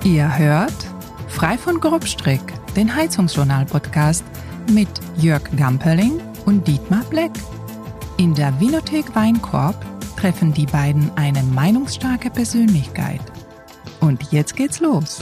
Ihr hört Frei von Grobstrick, den Heizungsjournal-Podcast mit Jörg Gamperling und Dietmar Bleck. In der Winothek Weinkorb treffen die beiden eine meinungsstarke Persönlichkeit. Und jetzt geht's los.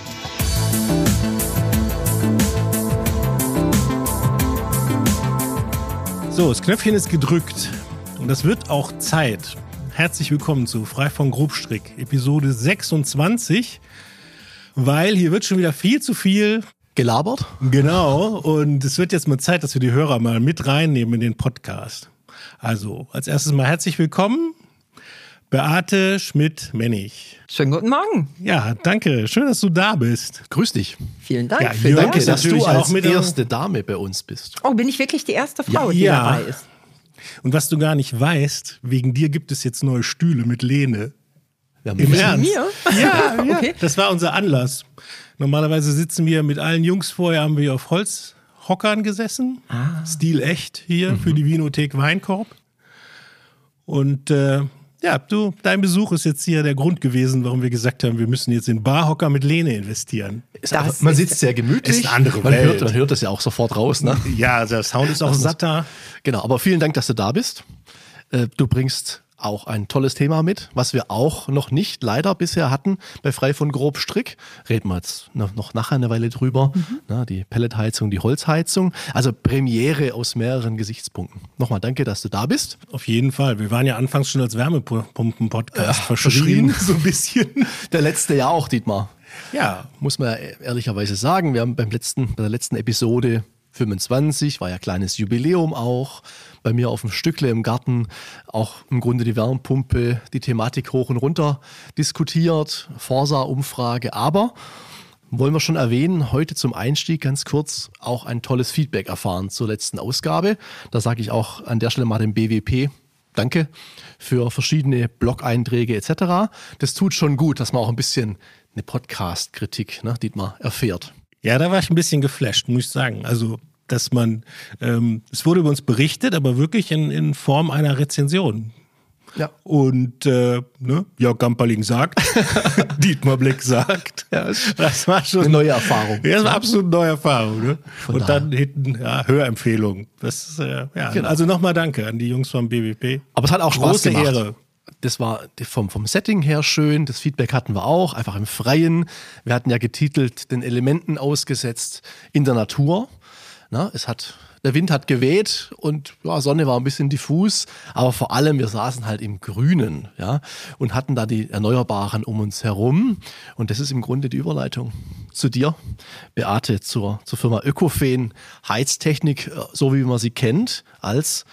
So, das Knöpfchen ist gedrückt und es wird auch Zeit. Herzlich willkommen zu Frei von Grobstrick, Episode 26, weil hier wird schon wieder viel zu viel gelabert. Genau, und es wird jetzt mal Zeit, dass wir die Hörer mal mit reinnehmen in den Podcast. Also, als erstes mal herzlich willkommen, Beate Schmidt-Mennig. Schönen guten Morgen. Ja, danke. Schön, dass du da bist. Grüß dich. Vielen Dank. Ja, für Danke, ist dass du natürlich als auch mit erste Dame bei uns bist. Oh, bin ich wirklich die erste Frau, die Ja. dabei ist? Und was du gar nicht weißt, wegen dir gibt es jetzt neue Stühle mit Lehne. Wir haben Im ein Ernst? Mir? Ja, ja. Okay. Das war unser Anlass. Normalerweise sitzen wir mit allen Jungs vorher, haben wir auf Holzhockern gesessen. Stil echt hier für die Winothek Weinkorb. Und dein Besuch ist jetzt hier der Grund gewesen, warum wir gesagt haben, wir müssen jetzt in Barhocker mit Lehne investieren. Man sitzt sehr gemütlich. Ist eine andere man Welt. man hört das ja auch sofort raus. Ne? Ja, der Sound ist auch satter. Genau, aber vielen Dank, dass du da bist. Du bringst auch ein tolles Thema mit, was wir auch noch nicht leider bisher hatten bei Frei von Grobstrick. Reden wir jetzt noch nachher eine Weile drüber. Na, die Pelletheizung, die Holzheizung. Also Premiere aus mehreren Gesichtspunkten. Nochmal danke, dass du da bist. Auf jeden Fall. Wir waren ja anfangs schon als Wärmepumpen-Podcast verschrien, so ein bisschen. Der letzte ja auch, Dietmar. Ja, Muss man ehrlicherweise sagen, wir haben bei der letzten Episode 25, war ja kleines Jubiläum auch, bei mir auf dem Stückle im Garten auch im Grunde die Wärmepumpe, die Thematik hoch und runter diskutiert, Forsa-Umfrage, aber wollen wir schon erwähnen, heute zum Einstieg ganz kurz auch ein tolles Feedback erfahren zur letzten Ausgabe. Da sage ich auch an der Stelle mal dem BWP danke für verschiedene Blog-Einträge etc. Das tut schon gut, dass man auch ein bisschen eine Podcast-Kritik, ne, Dietmar, erfährt. Ja, da war ich ein bisschen geflasht, muss ich sagen. Also, dass man, es wurde über uns berichtet, aber wirklich in Form einer Rezension. Ja. Und Jörg Gamperling sagt, Dietmar Bleck sagt. Ja, Das war schon eine neue Erfahrung. Ja, das war absolut eine neue Erfahrung. Ne? Von Und daher. dann hinten Hörempfehlung. Das Genau. Also nochmal danke an die Jungs vom BWP. Aber es hat auch Spaß Große gemacht. Ehre. Das war vom Setting her schön, das Feedback hatten wir auch, einfach im Freien. Wir hatten ja getitelt, den Elementen ausgesetzt in der Natur. Na, der Wind hat geweht und ja, Sonne war ein bisschen diffus, aber vor allem wir saßen halt im Grünen, ja, und hatten da die Erneuerbaren um uns herum. Und das ist im Grunde die Überleitung zu dir, Beate, zur Firma Ökofen Heiztechnik, so wie man sie kennt, als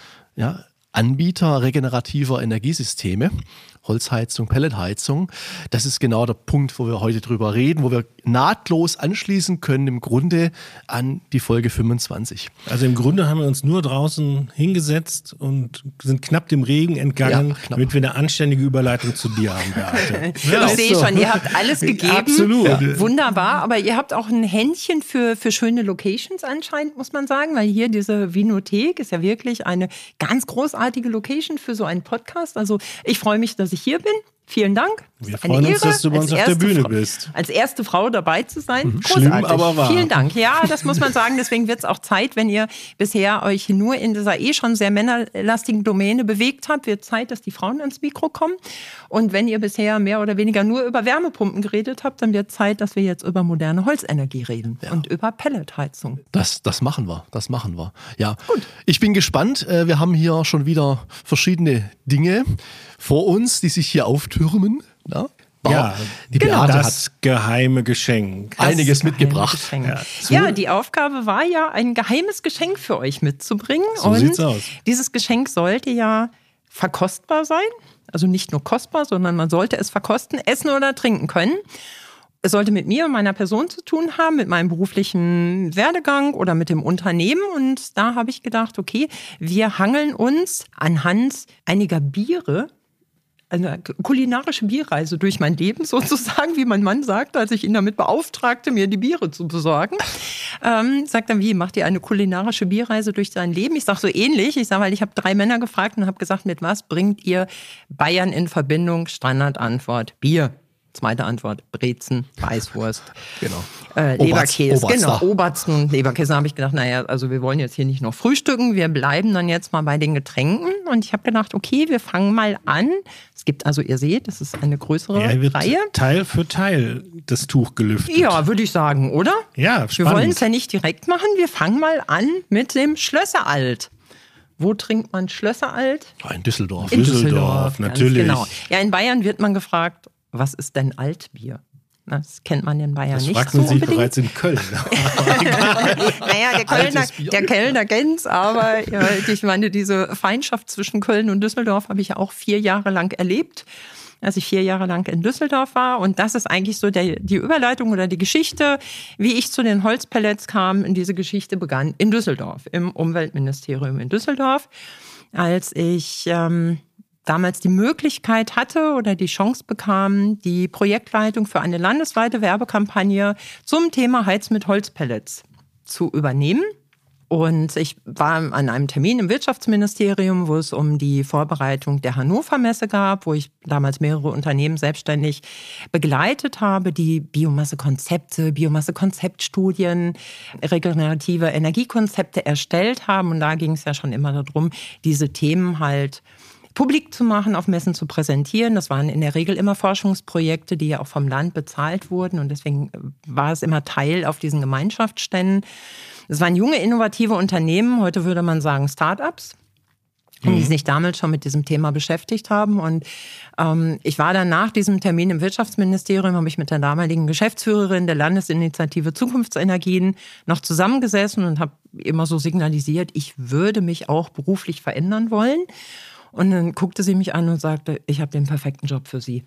Anbieter regenerativer Energiesysteme, Holzheizung, Pelletheizung. Das ist genau der Punkt, wo wir heute drüber reden, wo wir nahtlos anschließen können im Grunde an die Folge 25. Also im Grunde haben wir uns nur draußen hingesetzt und sind knapp dem Regen entgangen, Ja, knapp. damit wir eine anständige Überleitung zu dir haben, Beate. Ja, Ich ist sehe so. schon, ihr habt alles gegeben. Absolut. Ja. Wunderbar, aber ihr habt auch ein Händchen für schöne Locations anscheinend, muss man sagen, weil hier diese Winothek ist ja wirklich eine ganz großartige Location für so einen Podcast. Also ich freue mich, dass ich hier bin. Vielen Dank. Wir Eine freuen uns, Ehre, dass du bei uns als auf der erste Bühne Frau- bist. Als erste Frau dabei zu sein. Schlimm, Großartig. aber wahr. Vielen Dank. Ja, das muss man sagen. Deswegen wird es auch Zeit, wenn ihr bisher euch nur in dieser schon sehr männerlastigen Domäne bewegt habt, wird Zeit, dass die Frauen ans Mikro kommen. Und wenn ihr bisher mehr oder weniger nur über Wärmepumpen geredet habt, dann wird Zeit, dass wir jetzt über moderne Holzenergie reden und über Pelletheizung. Das machen wir. Ja, gut. Ich bin gespannt. Wir haben hier schon wieder verschiedene Dinge vor uns, die sich hier auftürmen. Ja, Ja, die Beate hat das geheime Geschenk. einiges mitgebracht. Ja, die Aufgabe war ja, ein geheimes Geschenk für euch mitzubringen. So sieht's aus. Dieses Geschenk sollte ja verkostbar sein. Also nicht nur kostbar, sondern man sollte es verkosten, essen oder trinken können. Es sollte mit mir und meiner Person zu tun haben, mit meinem beruflichen Werdegang oder mit dem Unternehmen. Und da habe ich gedacht, okay, wir hangeln uns anhand einiger Biere, eine kulinarische Bierreise durch mein Leben sozusagen, wie mein Mann sagt, als ich ihn damit beauftragte, mir die Biere zu besorgen. Sagt er, wie, macht ihr eine kulinarische Bierreise durch sein Leben? Ich sage so ähnlich. Ich sage, weil ich habe 3 Männer gefragt und habe gesagt, mit was bringt ihr Bayern in Verbindung? Standardantwort, Bier. Zweite Antwort, Brezen, Weißwurst, Genau. Leberkäse, Oberster. Obersten und Leberkäse. Da habe ich gedacht, naja, also wir wollen jetzt hier nicht noch frühstücken, wir bleiben dann jetzt mal bei den Getränken. Und ich habe gedacht, okay, wir fangen mal an. Es gibt also, ihr seht, das ist eine größere Er wird Reihe. Teil für Teil das Tuch gelüftet. Ja, würde ich sagen, oder? Ja, Wir spannend. wollen es ja nicht direkt machen, wir fangen mal an mit dem Schlösseralt. Wo trinkt man Schlösseralt? In Düsseldorf. In Düsseldorf, ganz natürlich. Genau. Ja, in Bayern wird man gefragt, was ist denn Altbier? Das kennt man in Bayern Das nicht fragt so man sich unbedingt. bereits in Köln. Naja, Altes Bier. der Kölner kennt's, aber ja, ich meine, diese Feindschaft zwischen Köln und Düsseldorf habe ich ja auch 4 Jahre lang erlebt, als ich 4 Jahre lang in Düsseldorf war. Und das ist eigentlich so die Überleitung oder die Geschichte, wie ich zu den Holzpellets kam. Und diese Geschichte begann in Düsseldorf, im Umweltministerium in Düsseldorf, als ich damals die Möglichkeit hatte oder die Chance bekam, die Projektleitung für eine landesweite Werbekampagne zum Thema Heiz mit Holzpellets zu übernehmen. Und ich war an einem Termin im Wirtschaftsministerium, wo es um die Vorbereitung der Hannover Messe gab, wo ich damals mehrere Unternehmen selbstständig begleitet habe, die Biomassekonzepte, Biomassekonzeptstudien, regenerative Energiekonzepte erstellt haben. Und da ging es ja schon immer darum, diese Themen halt publik zu machen, auf Messen zu präsentieren. Das waren in der Regel immer Forschungsprojekte, die ja auch vom Land bezahlt wurden. Und deswegen war es immer Teil auf diesen Gemeinschaftsständen. Es waren junge, innovative Unternehmen, heute würde man sagen Start-ups, die sich damals schon mit diesem Thema beschäftigt haben. Und ich war dann nach diesem Termin im Wirtschaftsministerium, habe ich mit der damaligen Geschäftsführerin der Landesinitiative Zukunftsenergien noch zusammengesessen und habe immer so signalisiert, ich würde mich auch beruflich verändern wollen. Und dann guckte sie mich an und sagte, ich habe den perfekten Job für Sie.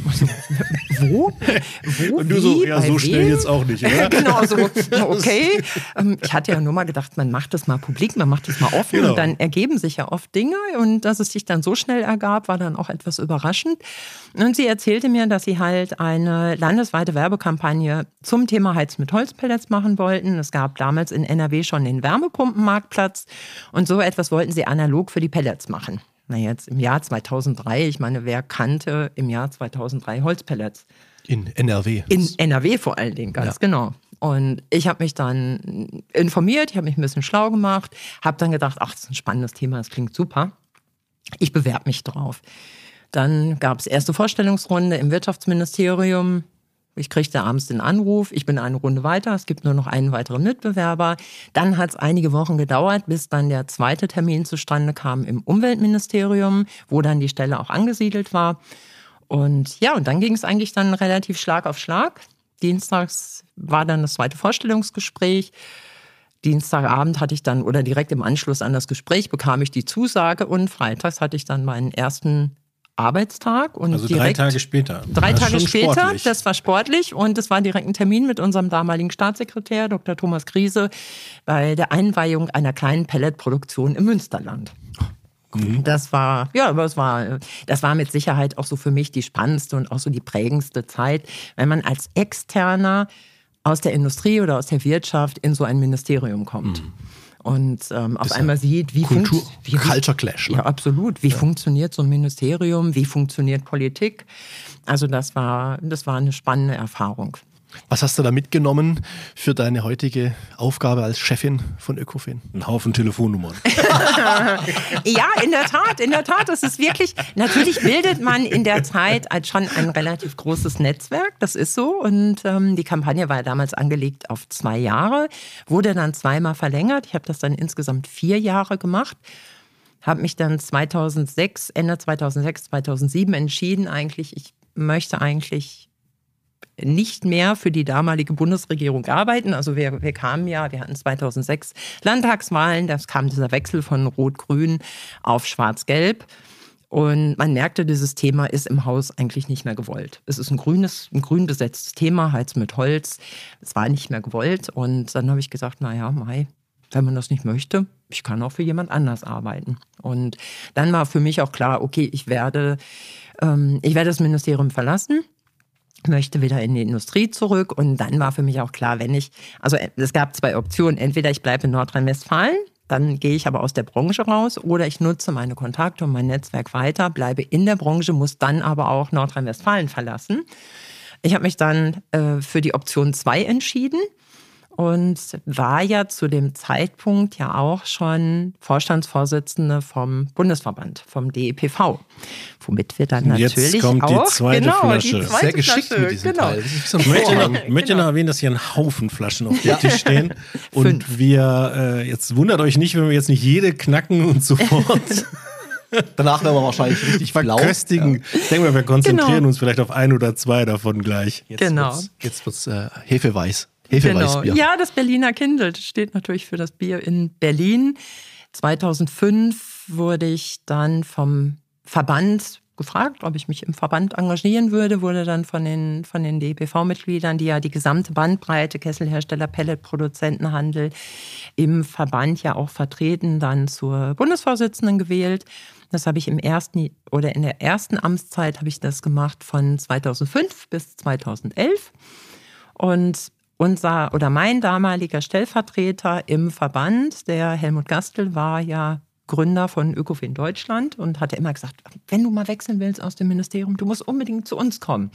Wo? Und du so, ja, so schnell jetzt auch nicht, oder? Genau, so, okay. Ich hatte ja nur mal gedacht, man macht das mal publik, man macht das mal offen Genau. und dann ergeben sich ja oft Dinge und dass es sich dann so schnell ergab, war dann auch etwas überraschend. Und sie erzählte mir, dass sie halt eine landesweite Werbekampagne zum Thema Heiz mit Holzpellets machen wollten. Es gab damals in NRW schon den Wärmepumpenmarktplatz und so etwas wollten sie analog für die Pellets machen. Na jetzt im Jahr 2003, ich meine, wer kannte im Jahr 2003 Holzpellets? In NRW. In NRW vor allen Dingen, ganz genau. Und ich habe mich dann informiert, ich habe mich ein bisschen schlau gemacht, habe dann gedacht, ach, das ist ein spannendes Thema, das klingt super. Ich bewerbe mich drauf. Dann gab es erste Vorstellungsrunde im Wirtschaftsministerium. Ich kriegte abends den Anruf, ich bin eine Runde weiter, es gibt nur noch einen weiteren Mitbewerber. Dann hat es einige Wochen gedauert, bis dann der zweite Termin zustande kam im Umweltministerium, wo dann die Stelle auch angesiedelt war. Und ja, und dann ging es eigentlich dann relativ Schlag auf Schlag. Dienstags war dann das zweite Vorstellungsgespräch. Dienstagabend hatte ich dann, oder direkt im Anschluss an das Gespräch, bekam ich die Zusage und freitags hatte ich dann meinen ersten Arbeitstag. Und Also direkt 3 Tage später. 3 Das ist Tage schon später, sportlich. das war sportlich und es war direkt ein Termin mit unserem damaligen Staatssekretär, Dr. Thomas Griese, bei der Einweihung einer kleinen Pelletproduktion im Münsterland. Das war, ja, aber das war mit Sicherheit auch so für mich die spannendste und auch so die prägendste Zeit, wenn man als Externer aus der Industrie oder aus der Wirtschaft in so ein Ministerium kommt. Und auf einmal sieht, wie Culture Clash. Ne? Ja, absolut. Wie funktioniert so ein Ministerium? Wie funktioniert Politik? Also das war eine spannende Erfahrung. Was hast du da mitgenommen für deine heutige Aufgabe als Chefin von Ökofin? Ein Haufen Telefonnummern. Ja, in der Tat. Es ist wirklich, natürlich bildet man in der Zeit als schon ein relativ großes Netzwerk, das ist so. Und die Kampagne war damals angelegt auf 2 Jahre, wurde dann 2-mal verlängert. Ich habe das dann insgesamt 4 Jahre gemacht. Habe mich dann Ende 2006, 2007 entschieden, ich möchte eigentlich nicht mehr für die damalige Bundesregierung arbeiten. Also wir hatten 2006 Landtagswahlen, da kam dieser Wechsel von Rot-Grün auf Schwarz-Gelb. Und man merkte, dieses Thema ist im Haus eigentlich nicht mehr gewollt. Es ist ein grün besetztes Thema, Heiz mit Holz. Es war nicht mehr gewollt. Und dann habe ich gesagt, naja, wenn man das nicht möchte, ich kann auch für jemand anders arbeiten. Und dann war für mich auch klar, okay, ich werde das Ministerium verlassen, möchte wieder in die Industrie zurück. Und dann war für mich auch klar, es gab 2 Optionen. Entweder ich bleibe in Nordrhein-Westfalen, dann gehe ich aber aus der Branche raus, oder ich nutze meine Kontakte und mein Netzwerk weiter, bleibe in der Branche, muss dann aber auch Nordrhein-Westfalen verlassen. Ich habe mich dann für die Option 2 entschieden und war ja zu dem Zeitpunkt ja auch schon Vorstandsvorsitzende vom Bundesverband, vom DEPV, womit wir dann natürlich jetzt kommt auch die zweite Flasche. Sehr geschickt mit diesem Teil. Das ist so ein Ich Vorhang. möchte noch erwähnen, dass hier ein Haufen Flaschen auf dem Tisch stehen. Und 5. wir, jetzt wundert euch nicht, wenn wir jetzt nicht jede knacken und sofort Danach werden wir wahrscheinlich richtig blau. verköstigen. Ich denke mal, wir konzentrieren uns vielleicht auf 1 oder 2 davon gleich. Jetzt wird's Hefeweiß. Genau. Hefeweißbier. Ja, das Berliner Kindl steht natürlich für das Bier in Berlin. 2005 wurde ich dann vom Verband gefragt, ob ich mich im Verband engagieren würde, wurde dann von den DEPV-Mitgliedern, die ja die gesamte Bandbreite, Kesselhersteller, Pelletproduzentenhandel im Verband ja auch vertreten, dann zur Bundesvorsitzenden gewählt. Das habe ich in der ersten Amtszeit habe ich das gemacht von 2005 bis 2011. Und mein damaliger Stellvertreter im Verband, der Helmut Gastel, war ja Gründer von Ökofin Deutschland und hatte immer gesagt, wenn du mal wechseln willst aus dem Ministerium, du musst unbedingt zu uns kommen.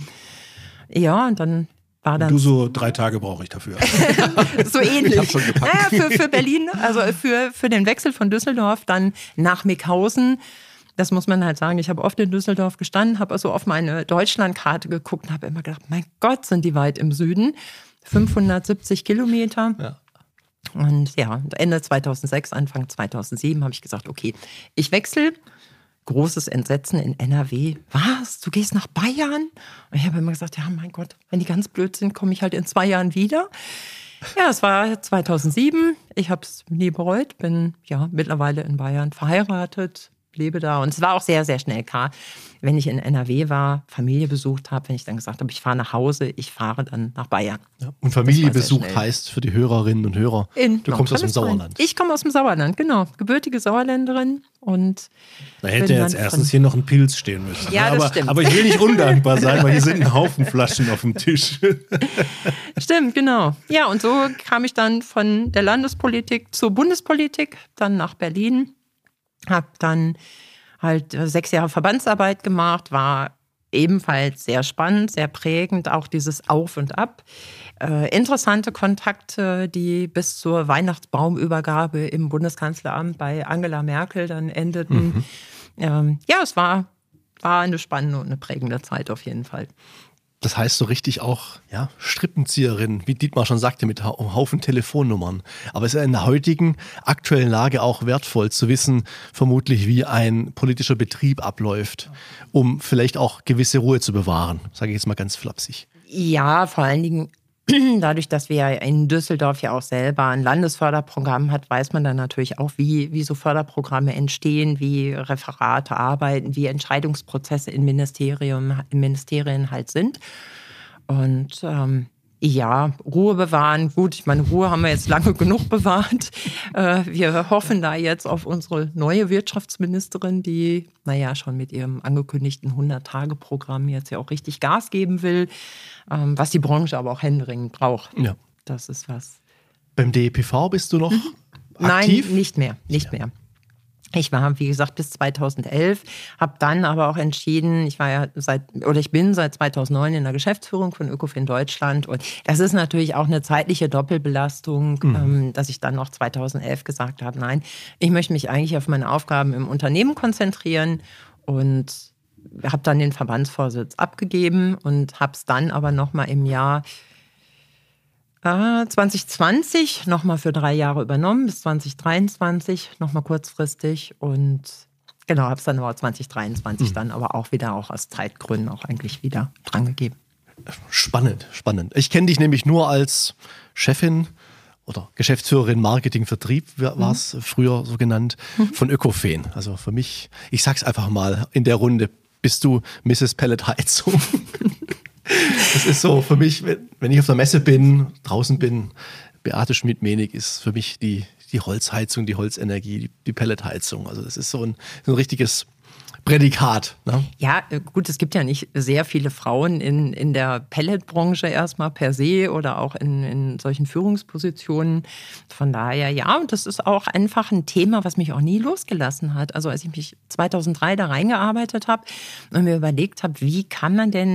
Ja, und dann war dann... Du, so 3 Tage brauche ich dafür. So ähnlich. Ich hab schon gepackt. Naja, für Berlin, also für den Wechsel von Düsseldorf dann nach Mickhausen. Das muss man halt sagen. Ich habe oft in Düsseldorf gestanden, habe also auf meine Deutschlandkarte geguckt und habe immer gedacht, mein Gott, sind die weit im Süden. 570 Kilometer. Ja. Und ja, Ende 2006, Anfang 2007 habe ich gesagt, okay, ich wechsle. Großes Entsetzen in NRW. Was? Du gehst nach Bayern? Und ich habe immer gesagt, ja, mein Gott, wenn die ganz blöd sind, komme ich halt in 2 Jahren wieder. Ja, es war 2007. Ich habe es nie bereut. Bin ja mittlerweile in Bayern verheiratet, lebe da. Und es war auch sehr, sehr schnell klar, wenn ich in NRW war, Familie besucht habe, wenn ich dann gesagt habe, ich fahre nach Hause, ich fahre dann nach Bayern. Ja. Und Familie Das war sehr besucht schnell. heißt für die Hörerinnen und Hörer, du kommst aus dem Sauerland. Ich komme aus dem Sauerland, genau. Gebürtige Sauerländerin. Und Da hätte bin jetzt dann erstens hier noch ein Pilz stehen müssen. Ja, das stimmt. Aber ich will nicht undankbar sein, weil hier sind ein Haufen Flaschen auf dem Tisch. Stimmt, genau. Ja, und so kam ich dann von der Landespolitik zur Bundespolitik, dann nach Berlin, habe dann halt 6 Jahre Verbandsarbeit gemacht, war ebenfalls sehr spannend, sehr prägend, auch dieses Auf und Ab. Interessante Kontakte, die bis zur Weihnachtsbaumübergabe im Bundeskanzleramt bei Angela Merkel dann endeten. Ja, es war eine spannende und eine prägende Zeit auf jeden Fall. Das heißt so richtig auch, ja, Strippenzieherin, wie Dietmar schon sagte, mit einem Haufen Telefonnummern. Aber es ist in der heutigen aktuellen Lage auch wertvoll zu wissen, vermutlich wie ein politischer Betrieb abläuft, um vielleicht auch gewisse Ruhe zu bewahren. Sage ich jetzt mal ganz flapsig. Ja, vor allen Dingen dadurch, dass wir in Düsseldorf ja auch selber ein Landesförderprogramm hat, weiß man dann natürlich auch, wie so Förderprogramme entstehen, wie Referate arbeiten, wie Entscheidungsprozesse in Ministerien halt sind. Und ja, Ruhe bewahren. Gut, ich meine, Ruhe haben wir jetzt lange genug bewahrt. Wir hoffen da jetzt auf unsere neue Wirtschaftsministerin, die, naja, schon mit ihrem angekündigten 100-Tage-Programm jetzt ja auch richtig Gas geben will, was die Branche aber auch händeringend braucht. Ja. Das ist was. Beim DEPV bist du noch aktiv? Nein, nicht mehr. Ich war, wie gesagt, bis 2011, habe dann aber auch entschieden, ich bin seit 2009 in der Geschäftsführung von Ökofin Deutschland und das ist natürlich auch eine zeitliche Doppelbelastung, dass ich dann noch 2011 gesagt habe, nein, ich möchte mich eigentlich auf meine Aufgaben im Unternehmen konzentrieren und habe dann den Verbandsvorsitz abgegeben und habe es dann aber nochmal im Jahr 2020 nochmal für 3 Jahre übernommen, bis 2023 nochmal kurzfristig und genau, habe es dann aber 2023 dann aber auch wieder aus Zeitgründen auch eigentlich wieder drangegeben. Spannend. Ich kenne dich nämlich nur als Chefin oder Geschäftsführerin Marketing Vertrieb, war es früher so genannt, von Ökofin. Also für mich, ich sag's einfach mal in der Runde, bist du Mrs. Pellet Heizung. Das ist so für mich, wenn ich auf der Messe bin, draußen bin, Beate Schmidt-Menig ist für mich die Holzheizung, die Holzenergie, die Pelletheizung. Also das ist so ein richtiges Prädikat. Ne? Ja, gut, es gibt ja nicht sehr viele Frauen in der Pelletbranche erstmal per se oder auch in solchen Führungspositionen. Von daher, ja, und das ist auch einfach ein Thema, was mich auch nie losgelassen hat. Also als ich mich 2003 da reingearbeitet habe und mir überlegt habe, wie kann man denn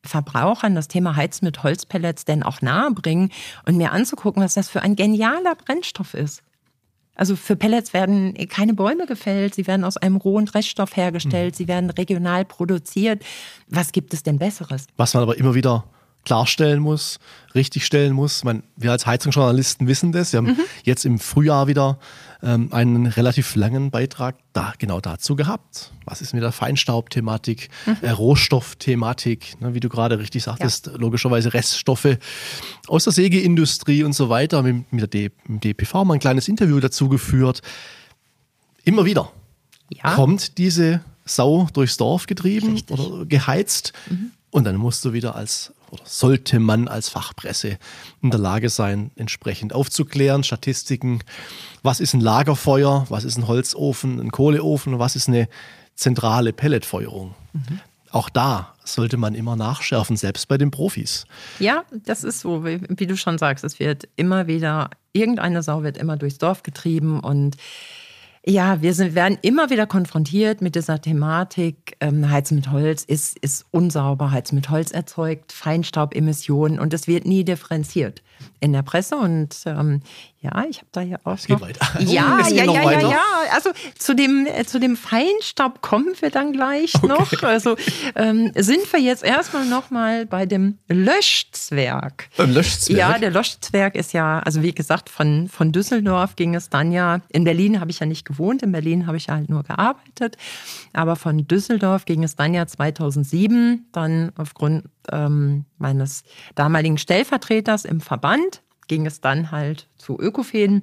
Verbrauchern das Thema Heizen mit Holzpellets denn auch nahebringen und mir anzugucken, was das für ein genialer Brennstoff ist. Also für Pellets werden keine Bäume gefällt, sie werden aus einem rohen Reststoff hergestellt, sie werden regional produziert. Was gibt es denn Besseres? Was man aber immer wieder klarstellen muss, richtigstellen muss. Wir als Heizungsjournalisten wissen das. Wir haben jetzt im Frühjahr wieder einen relativ langen Beitrag genau dazu gehabt. Was ist mit der Feinstaubthematik, Rohstoffthematik, ne, wie du gerade richtig sagtest, logischerweise Reststoffe aus der Sägeindustrie und so weiter. Mit dem DPV haben wir ein kleines Interview dazu geführt. Immer wieder kommt diese Sau durchs Dorf getrieben oder geheizt und dann musst du wieder sollte man als Fachpresse in der Lage sein, entsprechend aufzuklären, Statistiken, was ist ein Lagerfeuer, was ist ein Holzofen, ein Kohleofen, was ist eine zentrale Pelletfeuerung. Auch da sollte man immer nachschärfen, selbst bei den Profis. Ja, das ist so, wie du schon sagst, es wird immer wieder, irgendeine Sau wird immer durchs Dorf getrieben und ja, werden immer wieder konfrontiert mit dieser Thematik, Heizen mit Holz ist unsauber, Heizen mit Holz erzeugt Feinstaubemissionen und es wird nie differenziert in der Presse und ich habe da ja auch es geht weiter. Ja, also zu dem Feinstaub kommen wir dann gleich noch. Also sind wir jetzt erstmal noch mal bei dem Löschzwerg. Beim Löschzwerg? Ja, der Löschzwerg ist ja, also wie gesagt, von Düsseldorf ging es dann ja, in Berlin habe ich ja nicht gewohnt, in Berlin habe ich ja halt nur gearbeitet, aber von Düsseldorf ging es dann ja 2007, dann aufgrund meines damaligen Stellvertreters im Verband, ging es dann halt zu Ökofin,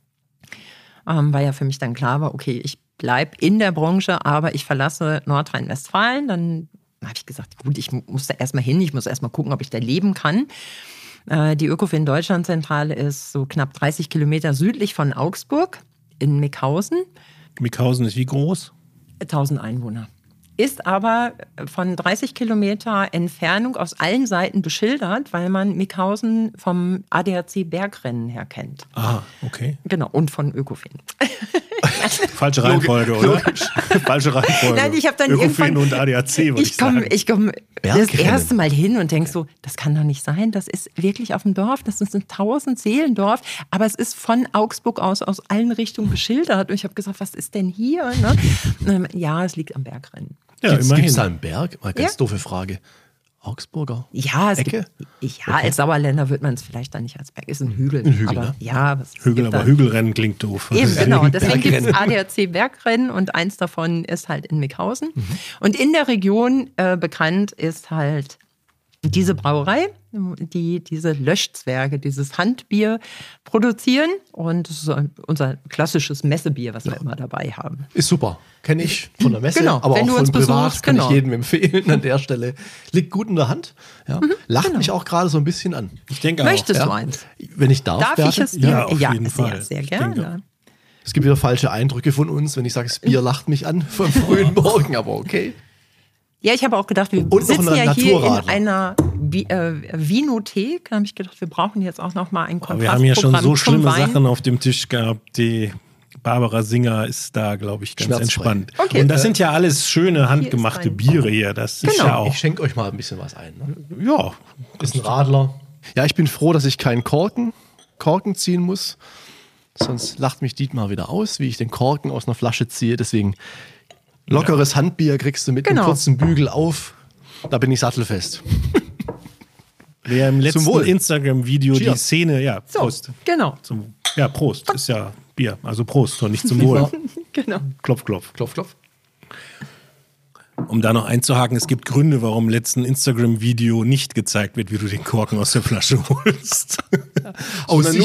weil ja für mich dann klar war, okay, ich bleibe in der Branche, aber ich verlasse Nordrhein-Westfalen. Dann habe ich gesagt, gut, ich muss da erstmal hin, ich muss erstmal gucken, ob ich da leben kann. Die Ökofin Deutschlandzentrale ist so knapp 30 Kilometer südlich von Augsburg in Mickhausen. Mickhausen ist wie groß? 1000 Einwohner. Ist aber von 30 Kilometer Entfernung aus allen Seiten beschildert, weil man Mickhausen vom ADAC Bergrennen her kennt. Ah, okay. Genau, und von Ökofin. Falsche Reihenfolge, oder? Falsche Reihenfolge. Nein, ich habe dann Ökofin und ADAC, würde ich sagen. Ich komme das erste Mal hin und denke so, das kann doch nicht sein, das ist wirklich auf dem Dorf, das ist ein 1000-Seelendorf, aber es ist von Augsburg aus allen Richtungen beschildert. Und ich habe gesagt, was ist denn hier? Ne? Ja, es liegt am Bergrennen. Ja, immerhin. Gibt es da einen Berg? Mal ganz doofe Frage. Augsburger? Ja, Ecke? Als Sauerländer wird man es vielleicht dann nicht als Berg. Ist ein Hügel. Aber, ne? Ja, Hügelrennen klingt doof. Eben, genau. Deswegen gibt es ADAC Bergrennen und eins davon ist halt in Mickhausen. Und in der Region bekannt ist halt diese Brauerei, die diese Löschzwerge, dieses Handbier produzieren. Und das ist unser klassisches Messebier, was wir immer dabei haben. Ist super. Kenne ich von der Messe, Genau, aber wenn auch du von uns privat. besuchst, Kann genau. ich jedem empfehlen an der Stelle. Liegt gut in der Hand. Ja. Lacht mich auch gerade so ein bisschen an. Ich denke auch. Möchtest du eins? Wenn ich darf, Darf ich es dir? Ja, auf jeden Fall. Sehr, sehr Ich gerne. denke, Es gibt wieder falsche Eindrücke von uns, wenn ich sage, das Bier lacht mich an vom frühen Morgen, aber okay. Ja, ich habe auch gedacht, wir Und sitzen noch ein ja hier in Naturradler. einer Vinothek. Da habe ich gedacht, wir brauchen jetzt auch noch mal ein Aber Kontrastprogramm wir haben ja schon so zum schlimme Wein. Sachen auf dem Tisch gehabt. Die Barbara Singer ist da, glaube ich, ganz Schmerzfrei. entspannt. Okay. Und das sind ja alles schöne handgemachte Wein. Biere hier. Das ist Genau. ja auch. Ich schenke euch mal ein bisschen was ein. Ne? Ja, Ist ein Radler. Ja, ich bin froh, dass ich keinen Korken ziehen muss. Sonst lacht mich Dietmar wieder aus, wie ich den Korken aus einer Flasche ziehe. Deswegen lockeres Handbier kriegst du mit einem Genau. kurzen Bügel auf. Da bin ich sattelfest. wer im letzten Wohl. Instagram-Video die Cheers. Szene, ja, So, Prost. genau. Ja, Prost, ist ja Bier. Also Prost und nicht zum Wohl. Genau. Klopf, klopf. Klopf, klopf. Um da noch einzuhaken, es gibt Gründe, warum im letzten Instagram-Video nicht gezeigt wird, wie du den Korken aus der Flasche holst. Sondern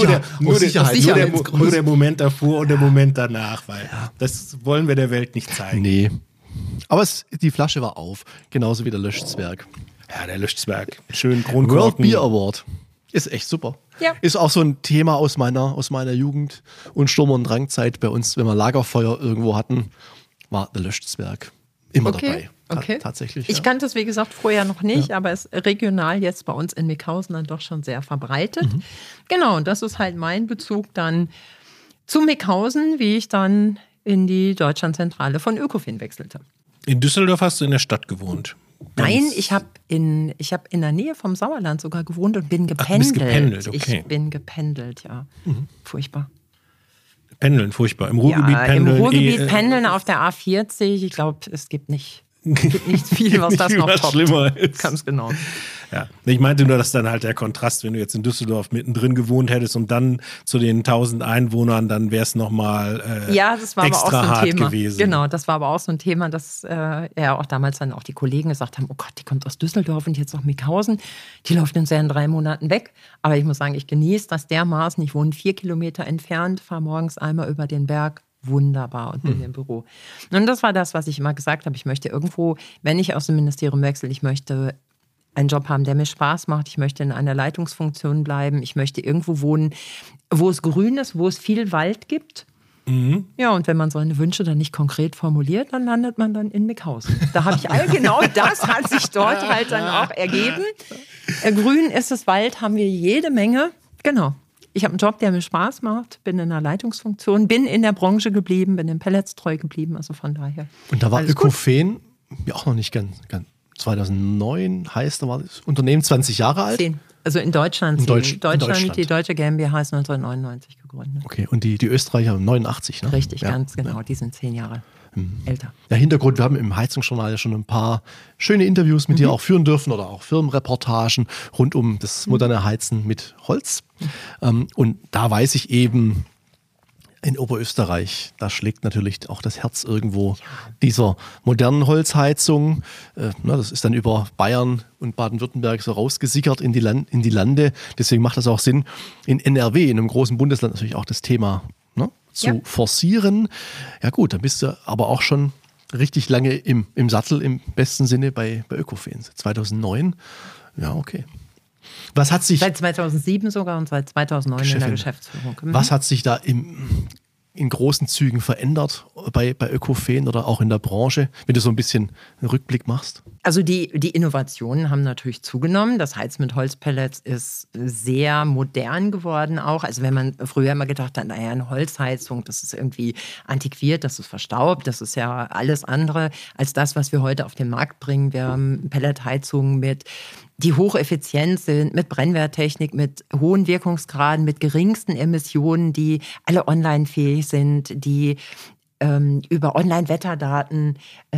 nur der Moment davor und der Moment danach, weil das wollen wir der Welt nicht zeigen. Nee. Aber die Flasche war auf. Genauso wie der Löschzwerg. Ja, der Löschzwerg. Schön World Kronkorken. Beer Award. Ist echt super. Ja. Ist auch so ein Thema aus meiner Jugend und Sturm- und Drangzeit bei uns, wenn wir Lagerfeuer irgendwo hatten, war der Löschzwerg immer dabei. Okay. Tatsächlich. Ich kannte es, wie gesagt, vorher noch nicht, aber es ist regional jetzt bei uns in Mickhausen dann doch schon sehr verbreitet. Genau, und das ist halt mein Bezug dann zu Mickhausen, wie ich dann in die Deutschlandzentrale von Ökofin wechselte. In Düsseldorf hast du in der Stadt gewohnt. Nein, ich habe in der Nähe vom Sauerland sogar gewohnt und bin gependelt. Ach, du bist gependelt, okay. Ich bin gependelt, ja. Furchtbar. Pendeln, furchtbar. Im Ruhrgebiet pendeln. Im Ruhrgebiet pendeln auf der A40. Ich glaube, es gibt nicht viel, was das noch toppt. Schlimmer ist. Ganz genau. Ja, ich meinte nur, dass dann halt der Kontrast, wenn du jetzt in Düsseldorf mittendrin gewohnt hättest und dann zu den 1000 Einwohnern, dann wäre es nochmal das war extra aber auch so ein hart Thema gewesen. Genau, das war aber auch so ein Thema, dass auch damals dann auch die Kollegen gesagt haben, oh Gott, die kommt aus Düsseldorf und jetzt nach Mickhausen. Die läuft uns ja in 3 Monaten weg. Aber ich muss sagen, ich genieße das dermaßen. Ich wohne 4 Kilometer entfernt, fahre morgens einmal über den Berg. Wunderbar und bin im Büro. Und das war das, was ich immer gesagt habe. Ich möchte irgendwo, wenn ich aus dem Ministerium wechsle, ich möchte einen Job haben, der mir Spaß macht. Ich möchte in einer Leitungsfunktion bleiben. Ich möchte irgendwo wohnen, wo es grün ist, wo es viel Wald gibt. Mhm. Ja, und wenn man seine Wünsche dann nicht konkret formuliert, dann landet man dann in Mickhausen. Da habe ich genau das hat sich dort halt dann auch ergeben. Grün ist es, Wald haben wir jede Menge. Genau. Ich habe einen Job, der mir Spaß macht, bin in einer Leitungsfunktion, bin in der Branche geblieben, bin den Pellets treu geblieben, also von daher. Und da war Ökofen ja auch noch nicht ganz 2009 heißt, da war das Unternehmen 20 Jahre alt? 10. Also in Deutschland. In Deutschland. Die deutsche GmbH ist 1999 gegründet. Okay, und die Österreicher 89, ne? Richtig, ganz genau. Die sind 10 Jahre älter. Ja, Hintergrund, wir haben im Heizungsjournal ja schon ein paar schöne Interviews mit dir auch führen dürfen oder auch Firmenreportagen rund um das moderne Heizen mit Holz. Und da weiß ich eben, in Oberösterreich, da schlägt natürlich auch das Herz irgendwo dieser modernen Holzheizung. Das ist dann über Bayern und Baden-Württemberg so rausgesickert in die Lande. Deswegen macht das auch Sinn, in NRW, in einem großen Bundesland, natürlich auch das Thema zu forcieren. Ja gut, dann bist du aber auch schon richtig lange im Sattel, im besten Sinne bei Ökofen. 2009, ja okay. Was hat sich seit 2007 sogar und seit 2009 in der Geschäftsführung. Was hat sich da in großen Zügen verändert bei Ökofen oder auch in der Branche, wenn du so ein bisschen einen Rückblick machst? Also die Innovationen haben natürlich zugenommen. Das Heizen mit Holzpellets ist sehr modern geworden auch. Also wenn man früher immer gedacht hat, naja, eine Holzheizung, das ist irgendwie antiquiert, das ist verstaubt, das ist ja alles andere als das, was wir heute auf den Markt bringen. Wir haben Pelletheizungen die hocheffizient sind, mit Brennwerttechnik, mit hohen Wirkungsgraden, mit geringsten Emissionen, die alle online fähig sind, die über Online-Wetterdaten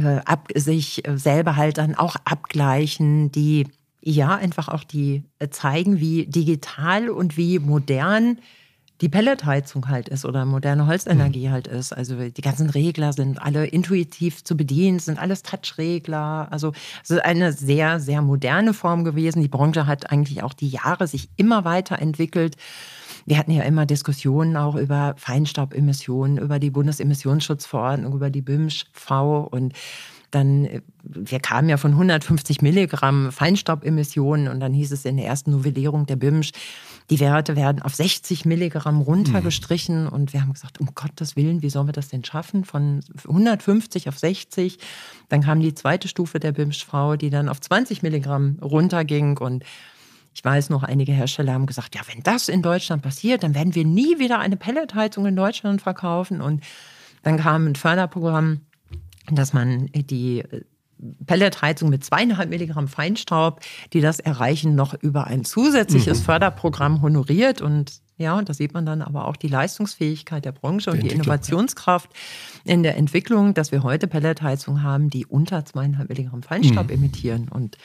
sich selber halt dann auch abgleichen, die einfach auch die zeigen, wie digital und wie modern die Pelletheizung halt ist oder moderne Holzenergie halt ist. Also die ganzen Regler sind alle intuitiv zu bedienen, sind alles Touchregler. Also es ist eine sehr, sehr moderne Form gewesen. Die Branche hat eigentlich auch die Jahre sich immer weiterentwickelt. Wir hatten ja immer Diskussionen auch über Feinstaubemissionen, über die Bundesemissionsschutzverordnung, über die BImSchV und dann, wir kamen ja von 150 Milligramm Feinstaubemissionen und dann hieß es in der ersten Novellierung der BImSch, die Werte werden auf 60 Milligramm runtergestrichen und wir haben gesagt, um Gottes Willen, wie sollen wir das denn schaffen? Von 150 auf 60. Dann kam die zweite Stufe der BImSchV, die dann auf 20 Milligramm runterging und ich weiß noch, einige Hersteller haben gesagt, ja, wenn das in Deutschland passiert, dann werden wir nie wieder eine Pelletheizung in Deutschland verkaufen. Und dann kam ein Förderprogramm, dass man die Pelletheizung mit 2,5 Milligramm Feinstaub, die das erreichen, noch über ein zusätzliches Förderprogramm honoriert. Und ja, da sieht man dann aber auch die Leistungsfähigkeit der Branche und die Innovationskraft in der Entwicklung, dass wir heute Pelletheizungen haben, die unter 2,5 Milligramm Feinstaub emittieren. Und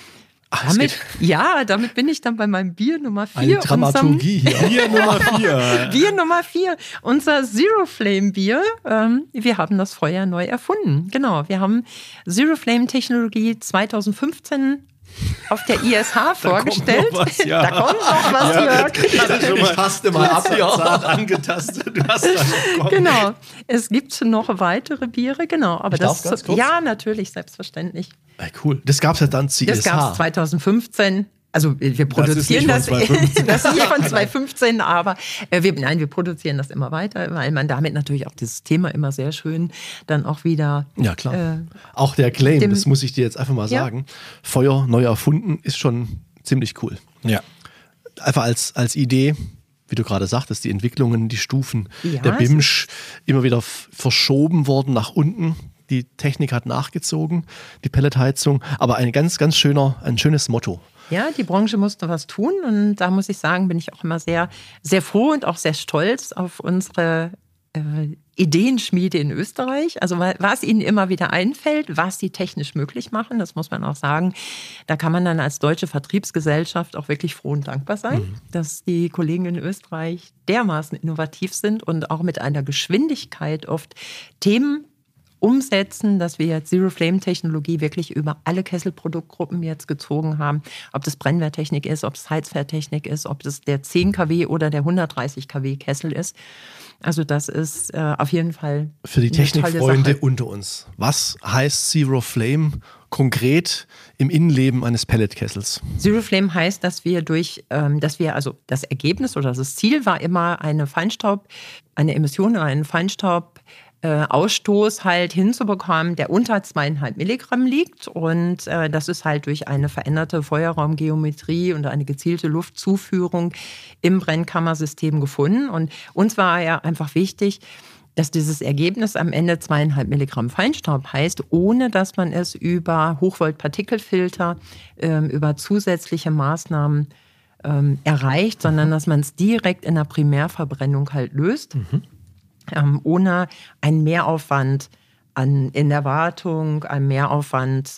damit bin ich dann bei meinem Bier Nummer 4. Eine Dramaturgie hier. Bier Nummer 4. Bier Nummer 4. Unser Zero Flame Bier. Wir haben das Feuer neu erfunden. Genau. Wir haben Zero Flame Technologie 2015 auf der ISH vorgestellt. Da kommt noch was, Jörg. Ich taste mal ab. Zart angetastet. Du hast da noch genau. Es gibt noch weitere Biere, genau. Aber darf ganz kurz? Ja, natürlich, selbstverständlich. Cool. Das gab es ja dann CSH. Das gab es 2015. Also wir produzieren das. Das ist nicht von 2015, aber wir produzieren das immer weiter, weil man damit natürlich auch dieses Thema immer sehr schön dann auch wieder... Ja, klar. Auch der Claim, das muss ich dir jetzt einfach mal sagen. Feuer neu erfunden ist schon ziemlich cool. Ja. Einfach als Idee, wie du gerade sagtest, die Entwicklungen, die Stufen der BImSch immer wieder verschoben worden nach unten. Die Technik hat nachgezogen, die Pelletheizung, aber ein schönes Motto. Ja, die Branche musste was tun und da muss ich sagen, bin ich auch immer sehr, sehr froh und auch sehr stolz auf unsere Ideenschmiede in Österreich. Also was ihnen immer wieder einfällt, was sie technisch möglich machen, das muss man auch sagen. Da kann man dann als deutsche Vertriebsgesellschaft auch wirklich froh und dankbar sein, dass die Kollegen in Österreich dermaßen innovativ sind und auch mit einer Geschwindigkeit oft Themen umsetzen, dass wir jetzt Zero-Flame-Technologie wirklich über alle Kesselproduktgruppen jetzt gezogen haben. Ob das Brennwerttechnik ist, ob es Heizwerttechnik ist, ob das der 10 kW oder der 130 kW Kessel ist. Also das ist auf jeden Fall für die Technikfreunde unter uns. Was heißt Zero Flame konkret im Innenleben eines Pelletkessels? Zero Flame heißt, dass wir also das Ergebnis oder das Ziel war immer eine Emission oder einen Feinstaubausstoß halt hinzubekommen, der unter 2,5 Milligramm liegt. Und das ist halt durch eine veränderte Feuerraumgeometrie und eine gezielte Luftzuführung im Brennkammersystem gefunden. Und uns war ja einfach wichtig, dass dieses Ergebnis am Ende 2,5 Milligramm Feinstaub heißt, ohne dass man es über Hochvolt-Partikelfilter, über zusätzliche Maßnahmen erreicht, sondern dass man es direkt in der Primärverbrennung halt löst. Ohne einen Mehraufwand in der Wartung, einen Mehraufwand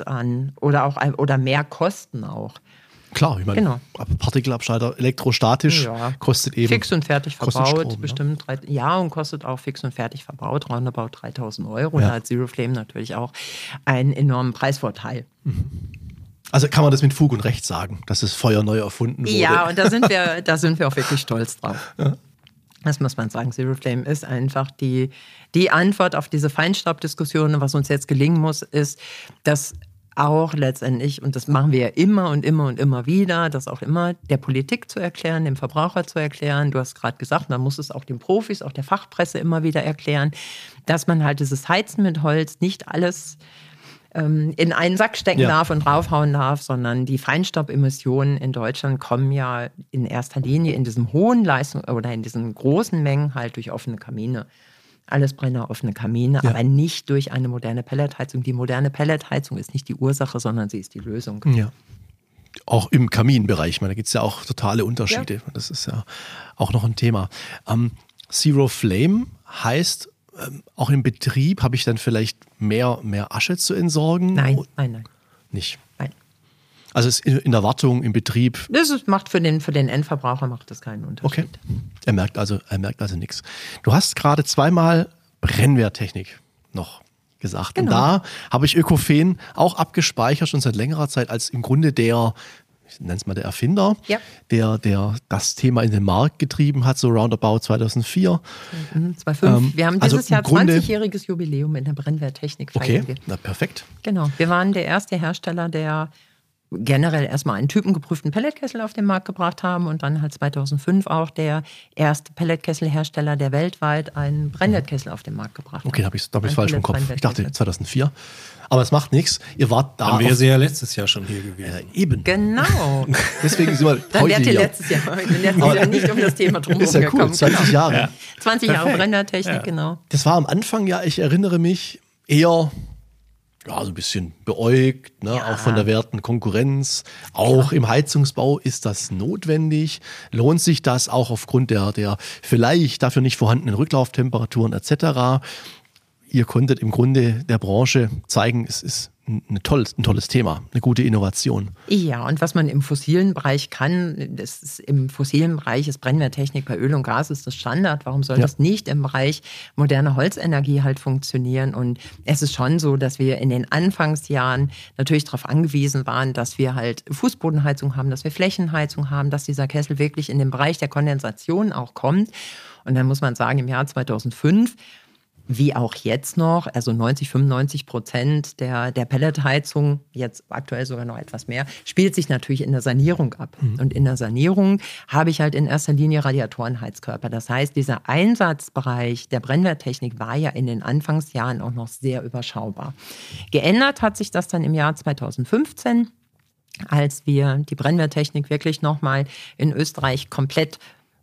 oder mehr Kosten auch. Klar, ich meine, genau. Partikelabschalter elektrostatisch kostet eben. Fix und fertig verbaut, Strom, bestimmt und kostet auch fix und fertig verbaut, roundabout 3.000 Euro. Da hat Zero Flame natürlich auch einen enormen Preisvorteil. Also kann man das mit Fug und Recht sagen, dass das Feuer neu erfunden wurde. Ja, und da sind wir auch wirklich stolz drauf. Ja. Das muss man sagen. Zero Flame ist einfach die Antwort auf diese Feinstaubdiskussion. Was uns jetzt gelingen muss, ist, dass auch letztendlich, und das machen wir ja immer und immer und immer wieder, das auch immer der Politik zu erklären, dem Verbraucher zu erklären. Du hast gerade gesagt, man muss es auch den Profis, auch der Fachpresse immer wieder erklären, dass man halt dieses Heizen mit Holz nicht alles in einen Sack stecken darf und draufhauen darf, sondern die Feinstaubemissionen in Deutschland kommen ja in erster Linie in diesen hohen Leistungen oder in diesen großen Mengen halt durch offene Kamine. Allesbrenner, offene Kamine, aber nicht durch eine moderne Pelletheizung. Die moderne Pelletheizung ist nicht die Ursache, sondern sie ist die Lösung. Ja. Auch im Kaminbereich, da gibt es ja auch totale Unterschiede. Ja. Das ist ja auch noch ein Thema. Zero Flame heißt, auch im Betrieb habe ich dann vielleicht mehr Asche zu entsorgen? Nein. Nicht? Nein. Also es ist in der Wartung, im Betrieb? Das macht für den Endverbraucher macht das keinen Unterschied. Okay. Er merkt also nichts. Du hast gerade 2-mal Brennwerttechnik noch gesagt. Genau. Und da habe ich Ökofen auch abgespeichert, schon seit längerer Zeit, als im Grunde ich nenne es mal der Erfinder, der das Thema in den Markt getrieben hat, so roundabout 2004. 2005. Wir haben dieses Jahr 20-jähriges Jubiläum in der Brennwerttechnik feiern. Okay, na perfekt. Genau, wir waren der erste Hersteller, der generell erstmal einen typengeprüften Pelletkessel auf den Markt gebracht haben und dann halt 2005 auch der erste Pelletkesselhersteller, der weltweit einen Brennwertkessel auf den Markt gebracht hat. Okay, da habe ich es falsch im Kopf. Ich dachte 2004. Aber es macht nichts. Ihr wart da. Dann wäre sie ja letztes Jahr schon hier gewesen. Eben. Genau. Deswegen sind wir dann heute hier. Letztes Jahr nicht um das Thema drum ist ja cool, 20 Jahre. Ja. 20 Jahre Brennwerttechnik, genau. Das war am Anfang ich erinnere mich, eher so ein bisschen beäugt, auch von der werten Konkurrenz. Auch im Heizungsbau ist das notwendig. Lohnt sich das auch aufgrund der vielleicht dafür nicht vorhandenen Rücklauftemperaturen etc.? Ihr konntet im Grunde der Branche zeigen, es ist ein tolles Thema, eine gute Innovation. Ja, und was man im fossilen Bereich kann, im fossilen Bereich ist Brennwerttechnik bei Öl und Gas ist das Standard. Warum soll das nicht im Bereich moderner Holzenergie halt funktionieren? Und es ist schon so, dass wir in den Anfangsjahren natürlich darauf angewiesen waren, dass wir halt Fußbodenheizung haben, dass wir Flächenheizung haben, dass dieser Kessel wirklich in den Bereich der Kondensation auch kommt. Und dann muss man sagen, im Jahr 2005 wie auch jetzt noch, also 95% der Pelletheizung, jetzt aktuell sogar noch etwas mehr, spielt sich natürlich in der Sanierung ab. Und in der Sanierung habe ich halt in erster Linie Radiatorenheizkörper. Das heißt, dieser Einsatzbereich der Brennwerttechnik war ja in den Anfangsjahren auch noch sehr überschaubar. Geändert hat sich das dann im Jahr 2015, als wir die Brennwerttechnik wirklich nochmal in Österreich komplett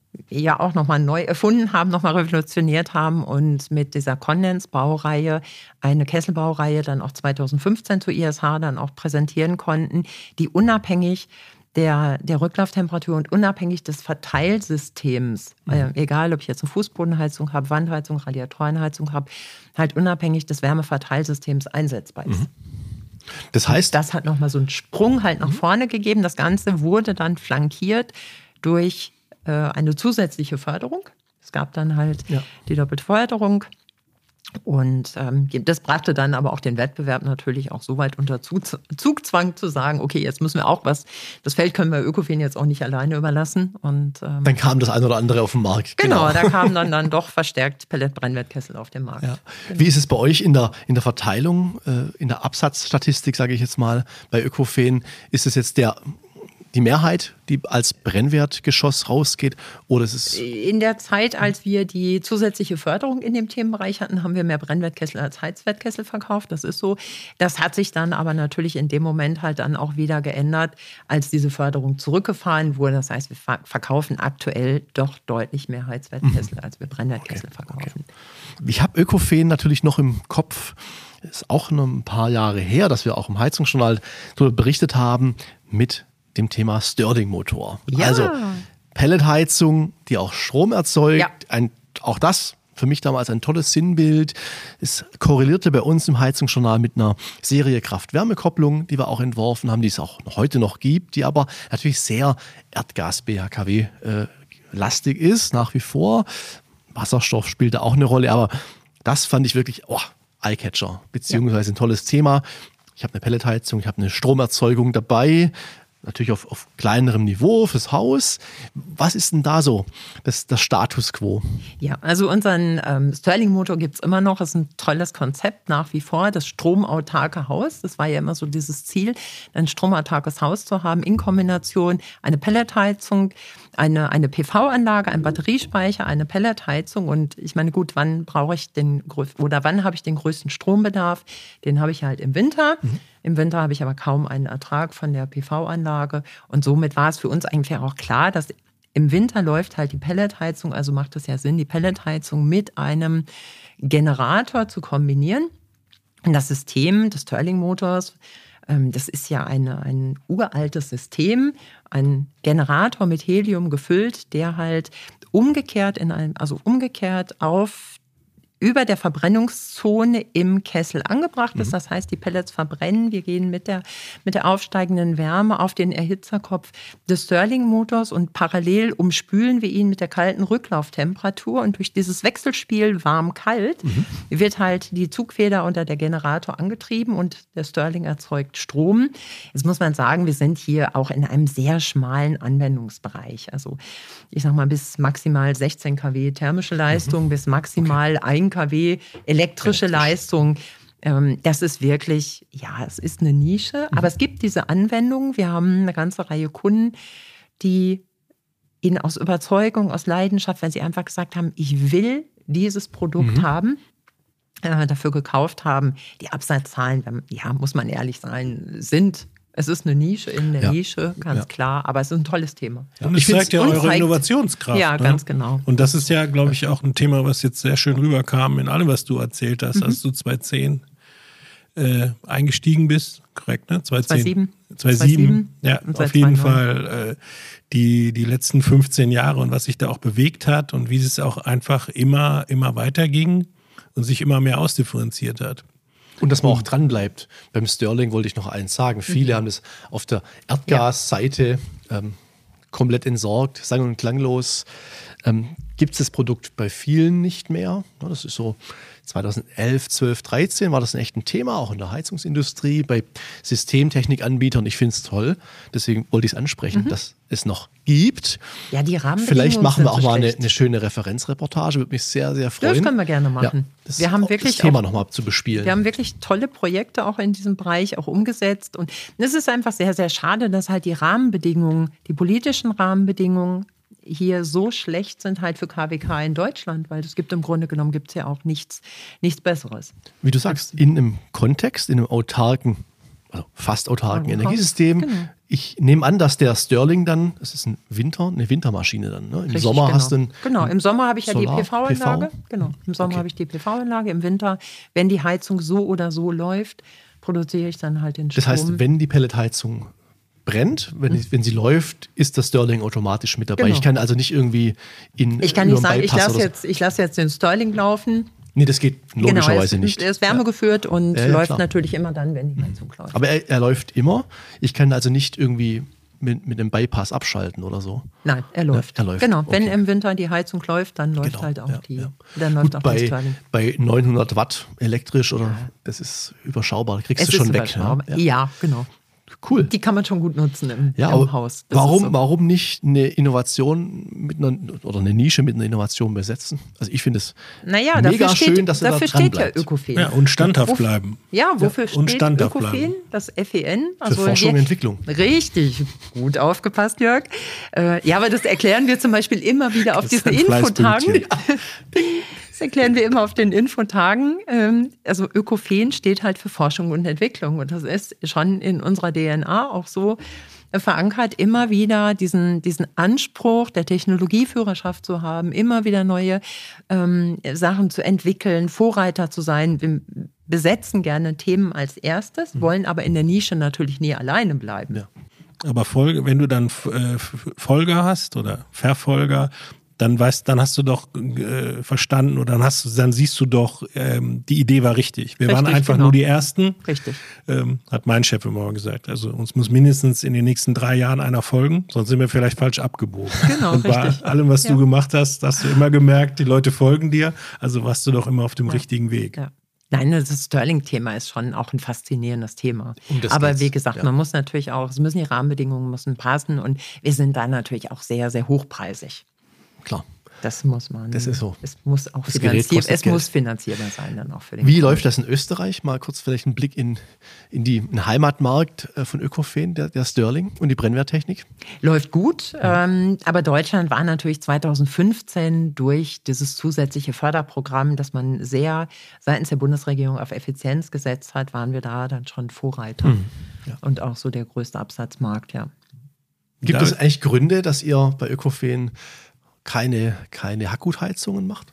ja auch nochmal neu erfunden haben, nochmal revolutioniert haben und mit dieser Kondensbaureihe eine Kesselbaureihe dann auch 2015 zur ISH dann auch präsentieren konnten, die unabhängig der Rücklauftemperatur und unabhängig des Verteilsystems, egal ob ich jetzt eine Fußbodenheizung habe, Wandheizung, Radiatorenheizung habe, halt unabhängig des Wärmeverteilsystems einsetzbar ist. Das heißt, das hat nochmal so einen Sprung halt nach vorne gegeben. Das Ganze wurde dann flankiert durch eine zusätzliche Förderung. Es gab dann halt die doppelte Förderung. Und das brachte dann aber auch den Wettbewerb natürlich auch so weit unter Zugzwang zu sagen, okay, jetzt müssen wir auch was, das Feld können wir Ökofin jetzt auch nicht alleine überlassen. Und dann kam das ein oder andere auf den Markt. Genau, da kamen dann doch verstärkt Pellet-Brennwertkessel auf den Markt. Ja. Genau. Wie ist es bei euch in der Verteilung, in der Absatzstatistik, sage ich jetzt mal, bei Ökofin? Ist es jetzt die Mehrheit, die als Brennwertgeschoss rausgeht? Oder ist es in der Zeit, als wir die zusätzliche Förderung in dem Themenbereich hatten, haben wir mehr Brennwertkessel als Heizwertkessel verkauft. Das ist so. Das hat sich dann aber natürlich in dem Moment halt dann auch wieder geändert, als diese Förderung zurückgefahren wurde. Das heißt, wir verkaufen aktuell doch deutlich mehr Heizwertkessel, als wir Brennwertkessel verkaufen. Okay. Ich habe Ökofin natürlich noch im Kopf. Ist auch noch ein paar Jahre her, dass wir auch im Heizungsjournal darüber berichtet haben mit dem Thema Stirling-Motor. Ja. Also Pelletheizung, die auch Strom erzeugt. Ja. Auch das für mich damals ein tolles Sinnbild. Es korrelierte bei uns im Heizungsjournal mit einer Serie Kraft-Wärme-Kopplung, die wir auch entworfen haben, die es auch heute noch gibt, die aber natürlich sehr Erdgas-BHKW-lastig ist, nach wie vor. Wasserstoff spielte auch eine Rolle, aber das fand ich wirklich Eyecatcher, beziehungsweise ein tolles Thema. Ich habe eine Pelletheizung, ich habe eine Stromerzeugung dabei, natürlich auf kleinerem Niveau fürs Haus. Was ist denn da so das Status quo? Ja, also unseren Stirling-Motor gibt es immer noch. Das ist ein tolles Konzept nach wie vor. Das stromautarke Haus, das war ja immer so dieses Ziel, ein stromautarkes Haus zu haben in Kombination eine Pelletheizung, eine PV-Anlage, ein Batteriespeicher, eine Pelletheizung. Und ich meine, gut, wann habe ich den größten Strombedarf? Den habe ich halt im Winter. Im Winter habe ich aber kaum einen Ertrag von der PV-Anlage. Und somit war es für uns eigentlich auch klar, dass im Winter läuft halt die Pelletheizung, also macht es ja Sinn, die Pelletheizung mit einem Generator zu kombinieren. Und das System des Stirling-Motors, das ist ja ein uraltes System, ein Generator mit Helium gefüllt, der halt umgekehrt über der Verbrennungszone im Kessel angebracht ist. Das heißt, die Pellets verbrennen. Wir gehen mit der aufsteigenden Wärme auf den Erhitzerkopf des Stirling-Motors und parallel umspülen wir ihn mit der kalten Rücklauftemperatur. Und durch dieses Wechselspiel warm-kalt wird halt die Zugfeder unter der Generator angetrieben und der Stirling erzeugt Strom. Jetzt muss man sagen, wir sind hier auch in einem sehr schmalen Anwendungsbereich. Also ich sag mal bis maximal 16 kW thermische Leistung, bis maximal 1 kW elektrische Leistung. Das ist wirklich, es ist eine Nische, aber es gibt diese Anwendungen. Wir haben eine ganze Reihe Kunden, die ihn aus Überzeugung, aus Leidenschaft, weil sie einfach gesagt haben, ich will dieses Produkt haben, dafür gekauft haben. Die Absatzzahlen, muss man ehrlich sein, es ist eine Nische in der Nische, ganz klar, aber es ist ein tolles Thema. Ja, und es zeigt ja eure Innovationskraft. Ja, ganz genau. Und das ist ja, glaube ich, auch ein Thema, was jetzt sehr schön rüberkam in allem, was du erzählt hast, als du 2010 eingestiegen bist, korrekt, ne? 2007. Ja, auf jeden Fall die letzten 15 Jahre und was sich da auch bewegt hat und wie es auch einfach immer weiterging und sich immer mehr ausdifferenziert hat. Und dass man auch dran bleibt. Beim Stirling wollte ich noch eins sagen. Viele haben das auf der Erdgasseite komplett entsorgt, sang- und klanglos. Gibt es das Produkt bei vielen nicht mehr. Das ist so 2011, 12, 13 war das ein echtes Thema, auch in der Heizungsindustrie, bei Systemtechnikanbietern. Ich finde es toll, deswegen wollte ich es ansprechen, dass es noch gibt. Ja, die Rahmenbedingungen. Vielleicht machen wir auch mal eine schöne Referenzreportage, würde mich sehr, sehr freuen. Das können wir gerne machen. Ja, wir haben wirklich das Thema nochmal zu bespielen. Wir haben wirklich tolle Projekte auch in diesem Bereich auch umgesetzt. Und es ist einfach sehr, sehr schade, dass halt die Rahmenbedingungen, die politischen Rahmenbedingungen hier so schlecht sind halt für KWK in Deutschland, weil es gibt im Grunde genommen ja auch nichts Besseres. Wie du sagst, in einem Kontext, in einem autarken, also fast autarken Energiesystem, Ich nehme an, dass der Stirling dann, das ist eine Wintermaschine dann, ne? Im Richtig, Sommer genau. hast du einen. Genau, im Sommer habe ich ja die Solar- PV-Anlage. PV? Genau, im Sommer Okay. habe ich die PV-Anlage. Im Winter, wenn die Heizung so oder so läuft, produziere ich dann halt den Strom. Das heißt, wenn die Pelletheizung brennt, wenn sie läuft, ist das Stirling automatisch mit dabei. Genau. Ich kann also nicht irgendwie ich kann nicht über einen sagen, Bypass oder so. ich lasse jetzt den Stirling laufen. Nee, das geht logischerweise nicht. Er ist wärmegeführt und Ja, läuft klar. natürlich immer dann, wenn die Heizung läuft. Aber er läuft immer. Ich kann also nicht irgendwie mit dem Bypass abschalten oder so. Nein, er läuft. Ja, er läuft. Genau, wenn Okay. im Winter die Heizung läuft, dann läuft Genau, halt auch ja, ja. dann läuft Gut, auch der Stirling. bei 900 Watt elektrisch oder das ist überschaubar. Da kriegst Es du schon ist weg. überschaubar. Ja. Ja, genau. Cool. Die kann man schon gut nutzen im Ja, aber Haus. Das ist so. warum nicht eine Innovation oder eine Nische mit einer Innovation besetzen? Also ich finde es Naja, mega dafür steht, schön, dass er dafür da dran steht ja bleibt. Ökofen. Ja, und standhaft bleiben. Ja, wofür und steht standhaft Ökofen? bleiben. Das FEN? Für Forschung und Entwicklung. Richtig, gut aufgepasst, Jörg. Ja, aber das erklären wir zum Beispiel immer wieder auf Das ist diesen ein Infotagen. Fleißpünktchen. Das erklären wir immer auf den Infotagen. Also Ökofen steht halt für Forschung und Entwicklung. Und das ist schon in unserer DNA auch so verankert, immer wieder diesen Anspruch der Technologieführerschaft zu haben, immer wieder neue Sachen zu entwickeln, Vorreiter zu sein. Wir besetzen gerne Themen als erstes, wollen aber in der Nische natürlich nie alleine bleiben. Ja. Aber wenn du dann Folger hast oder Verfolger, dann hast du doch verstanden oder dann siehst du doch, die Idee war richtig. Wir waren Richtig, einfach genau. nur die Ersten, Richtig. hat mein Chef immer gesagt. Also uns muss mindestens in den nächsten 3 Jahren einer folgen, sonst sind wir vielleicht falsch abgebogen. Genau, und bei richtig. allem, was Ja. du gemacht hast du immer gemerkt, die Leute folgen dir, also warst du doch immer auf dem richtigen Weg. Ja. Nein, das Stirling-Thema ist schon auch ein faszinierendes Thema. das Aber geht's. wie gesagt, Ja. man muss natürlich auch, es müssen die Rahmenbedingungen müssen passen und wir sind da natürlich auch sehr, sehr hochpreisig. Klar. Das muss man. Das ist so. Es muss auch Das Gerät kostet es Geld. muss finanzierbar sein dann auch für den Wie Kunden. läuft das in Österreich? Mal kurz vielleicht einen Blick in den Heimatmarkt von Ökofen, der Stirling und die Brennwerttechnik. Läuft gut, aber Deutschland war natürlich 2015 durch dieses zusätzliche Förderprogramm, das man sehr seitens der Bundesregierung auf Effizienz gesetzt hat, waren wir da dann schon Vorreiter. Ja. Und auch so der größte Absatzmarkt, ja. Gibt es eigentlich Gründe, dass ihr bei Ökofen keine Hackgutheizungen macht?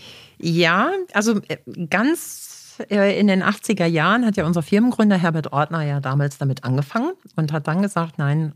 Ja, also ganz in den 80er Jahren hat ja unser Firmengründer Herbert Ortner ja damals damit angefangen und hat dann gesagt, nein,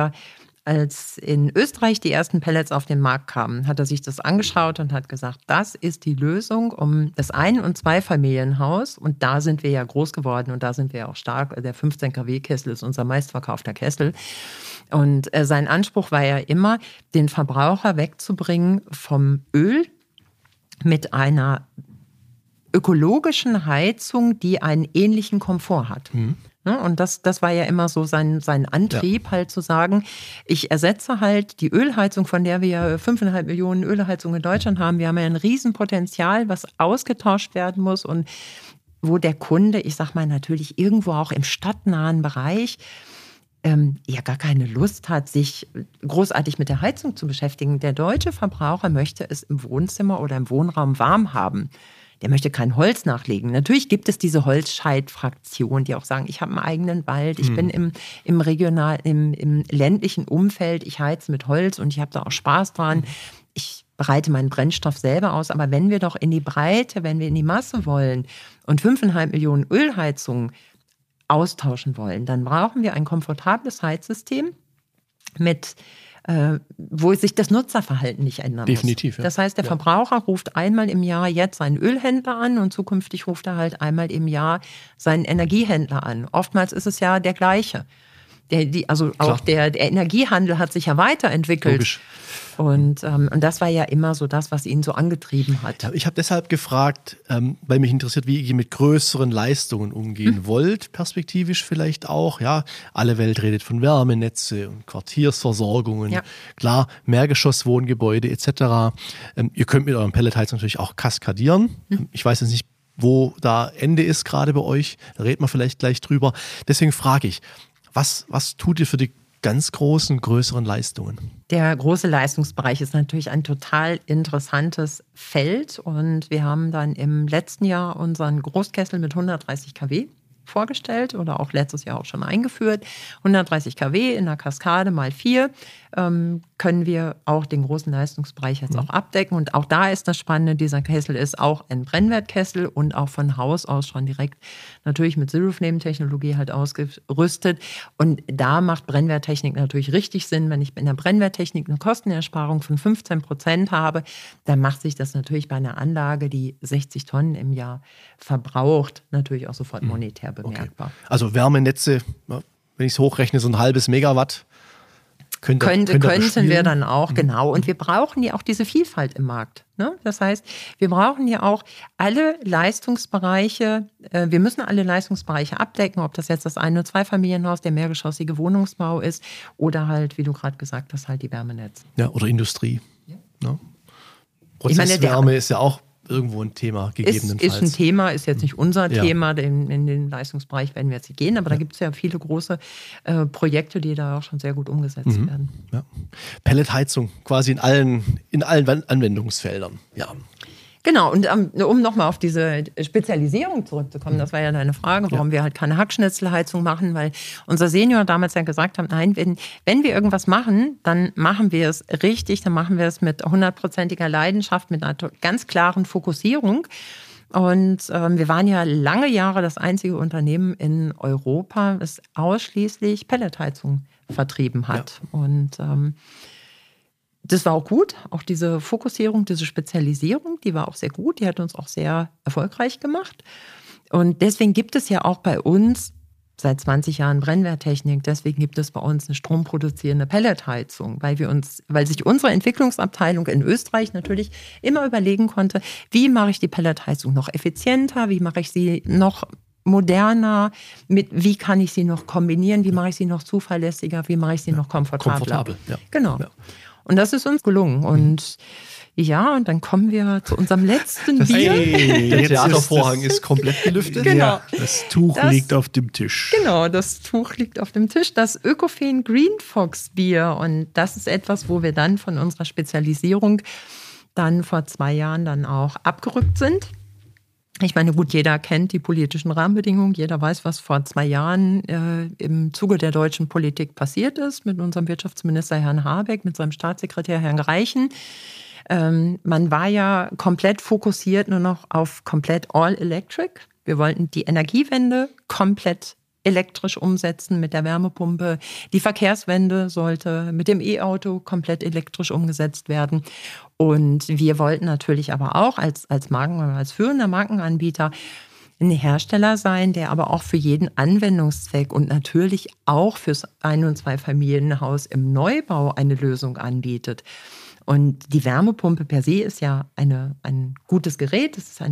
als in Österreich die ersten Pellets auf den Markt kamen, hat er sich das angeschaut und hat gesagt, das ist die Lösung, um das Ein- und Zweifamilienhaus, und da sind wir ja groß geworden und da sind wir ja auch stark, der 15 kW-Kessel ist unser meistverkaufter Kessel. Und sein Anspruch war ja immer, den Verbraucher wegzubringen vom Öl mit einer ökologischen Heizung, die einen ähnlichen Komfort hat. Und das war ja immer so sein Antrieb, halt zu sagen, ich ersetze halt die Ölheizung, von der wir ja 5,5 Millionen Ölheizungen in Deutschland haben. Wir haben ja ein Riesenpotenzial, was ausgetauscht werden muss und wo der Kunde, ich sag mal natürlich irgendwo auch im stadtnahen Bereich, ja gar keine Lust hat, sich großartig mit der Heizung zu beschäftigen. Der deutsche Verbraucher möchte es im Wohnzimmer oder im Wohnraum warm haben. Der möchte kein Holz nachlegen. Natürlich gibt es diese Holzscheid-Fraktion, die auch sagen, ich habe einen eigenen Wald, ich bin im ländlichen Umfeld, ich heize mit Holz und ich habe da auch Spaß dran. Ich bereite meinen Brennstoff selber aus. Aber wenn wir doch in die Breite, wenn wir in die Masse wollen und 5,5 Millionen Ölheizungen austauschen wollen, dann brauchen wir ein komfortables Heizsystem wo sich das Nutzerverhalten nicht ändern Definitiv, muss. ja. Das heißt, der Verbraucher ruft einmal im Jahr jetzt seinen Ölhändler an und zukünftig ruft er halt einmal im Jahr seinen Energiehändler an. Oftmals ist es ja der gleiche. Auch der Energiehandel hat sich ja weiterentwickelt. Logisch. Und das war ja immer so das, was ihn so angetrieben hat. Ich habe deshalb gefragt, weil mich interessiert, wie ihr mit größeren Leistungen umgehen wollt, perspektivisch vielleicht auch. Ja, alle Welt redet von Wärmenetze und Quartiersversorgungen. Ja. Klar, Mehrgeschosswohngebäude etc. Ihr könnt mit eurem Pelletheizung natürlich auch kaskadieren. Ich weiß jetzt nicht, wo da Ende ist gerade bei euch. Da reden wir vielleicht gleich drüber. Deswegen frage ich, was tut ihr für die ganz großen, größeren Leistungen? Der große Leistungsbereich ist natürlich ein total interessantes Feld und wir haben dann im letzten Jahr unseren Großkessel mit 130 kW vorgestellt oder auch letztes Jahr auch schon eingeführt. 130 kW in der Kaskade mal 4 können wir auch den großen Leistungsbereich jetzt auch abdecken. Und auch da ist das Spannende, dieser Kessel ist auch ein Brennwertkessel und auch von Haus aus schon direkt natürlich mit Zero-Flame-Technologie halt ausgerüstet. Und da macht Brennwerttechnik natürlich richtig Sinn. Wenn ich in der Brennwerttechnik eine Kostenersparung von 15% habe, dann macht sich das natürlich bei einer Anlage, die 60 Tonnen im Jahr verbraucht, natürlich auch sofort monetär bemerkbar. Okay. Also Wärmenetze, wenn ich es hochrechne, so ein halbes Megawatt. Könnten wir dann auch, genau. Und wir brauchen ja auch diese Vielfalt im Markt. Ne? Das heißt, wir brauchen ja auch alle Leistungsbereiche, wir müssen alle Leistungsbereiche abdecken, ob das jetzt das Ein- und Zweifamilienhaus, der mehrgeschossige Wohnungsbau ist oder halt, wie du gerade gesagt hast, halt die Wärmenetze. Ja, oder Industrie. Ja. Ne? Prozesswärme ist ja auch irgendwo ein Thema, gegebenenfalls. Ist ein Thema, ist jetzt nicht unser Thema, in den Leistungsbereich werden wir jetzt nicht gehen, aber da gibt es ja viele große Projekte, die da auch schon sehr gut umgesetzt werden. Ja. Pelletheizung quasi in allen Anwendungsfeldern. Ja. Genau, und um nochmal auf diese Spezialisierung zurückzukommen, das war ja deine Frage, warum wir halt keine Hackschnitzelheizung machen, weil unser Senior damals ja gesagt hat, nein, wenn wir irgendwas machen, dann machen wir es richtig, dann machen wir es mit 100%iger Leidenschaft, mit einer ganz klaren Fokussierung. Und wir waren ja lange Jahre das einzige Unternehmen in Europa, das ausschließlich Pelletheizung vertrieben hat. Ja. Und das war auch gut, auch diese Fokussierung, diese Spezialisierung, die war auch sehr gut, die hat uns auch sehr erfolgreich gemacht. Und deswegen gibt es ja auch bei uns seit 20 Jahren Brennwerttechnik, deswegen gibt es bei uns eine stromproduzierende Pelletheizung, weil sich unsere Entwicklungsabteilung in Österreich natürlich immer überlegen konnte, wie mache ich die Pelletheizung noch effizienter, wie mache ich sie noch moderner, wie kann ich sie noch kombinieren, wie mache ich sie noch zuverlässiger, wie mache ich sie noch komfortabler. Ja. Genau. Ja. Und das ist uns gelungen. Und und dann kommen wir zu unserem letzten Bier. Der Theatervorhang ist komplett gelüftet. Genau. Ja, das Tuch liegt auf dem Tisch. Genau, das Tuch liegt auf dem Tisch. Das Ökofin Green Fox Bier. Und das ist etwas, wo wir dann von unserer Spezialisierung dann vor 2 Jahren dann auch abgerückt sind. Ich meine, gut, jeder kennt die politischen Rahmenbedingungen. Jeder weiß, was vor 2 Jahren im Zuge der deutschen Politik passiert ist mit unserem Wirtschaftsminister Herrn Habeck, mit seinem Staatssekretär Herrn Greichen. Man war ja komplett fokussiert nur noch auf komplett all-electric. Wir wollten die Energiewende komplett elektrisch umsetzen mit der Wärmepumpe. Die Verkehrswende sollte mit dem E-Auto komplett elektrisch umgesetzt werden. Und wir wollten natürlich aber auch als führender Markenanbieter ein Hersteller sein, der aber auch für jeden Anwendungszweck und natürlich auch fürs Ein- und Zweifamilienhaus im Neubau eine Lösung anbietet. Und die Wärmepumpe per se ist ja ein gutes Gerät, es ist eine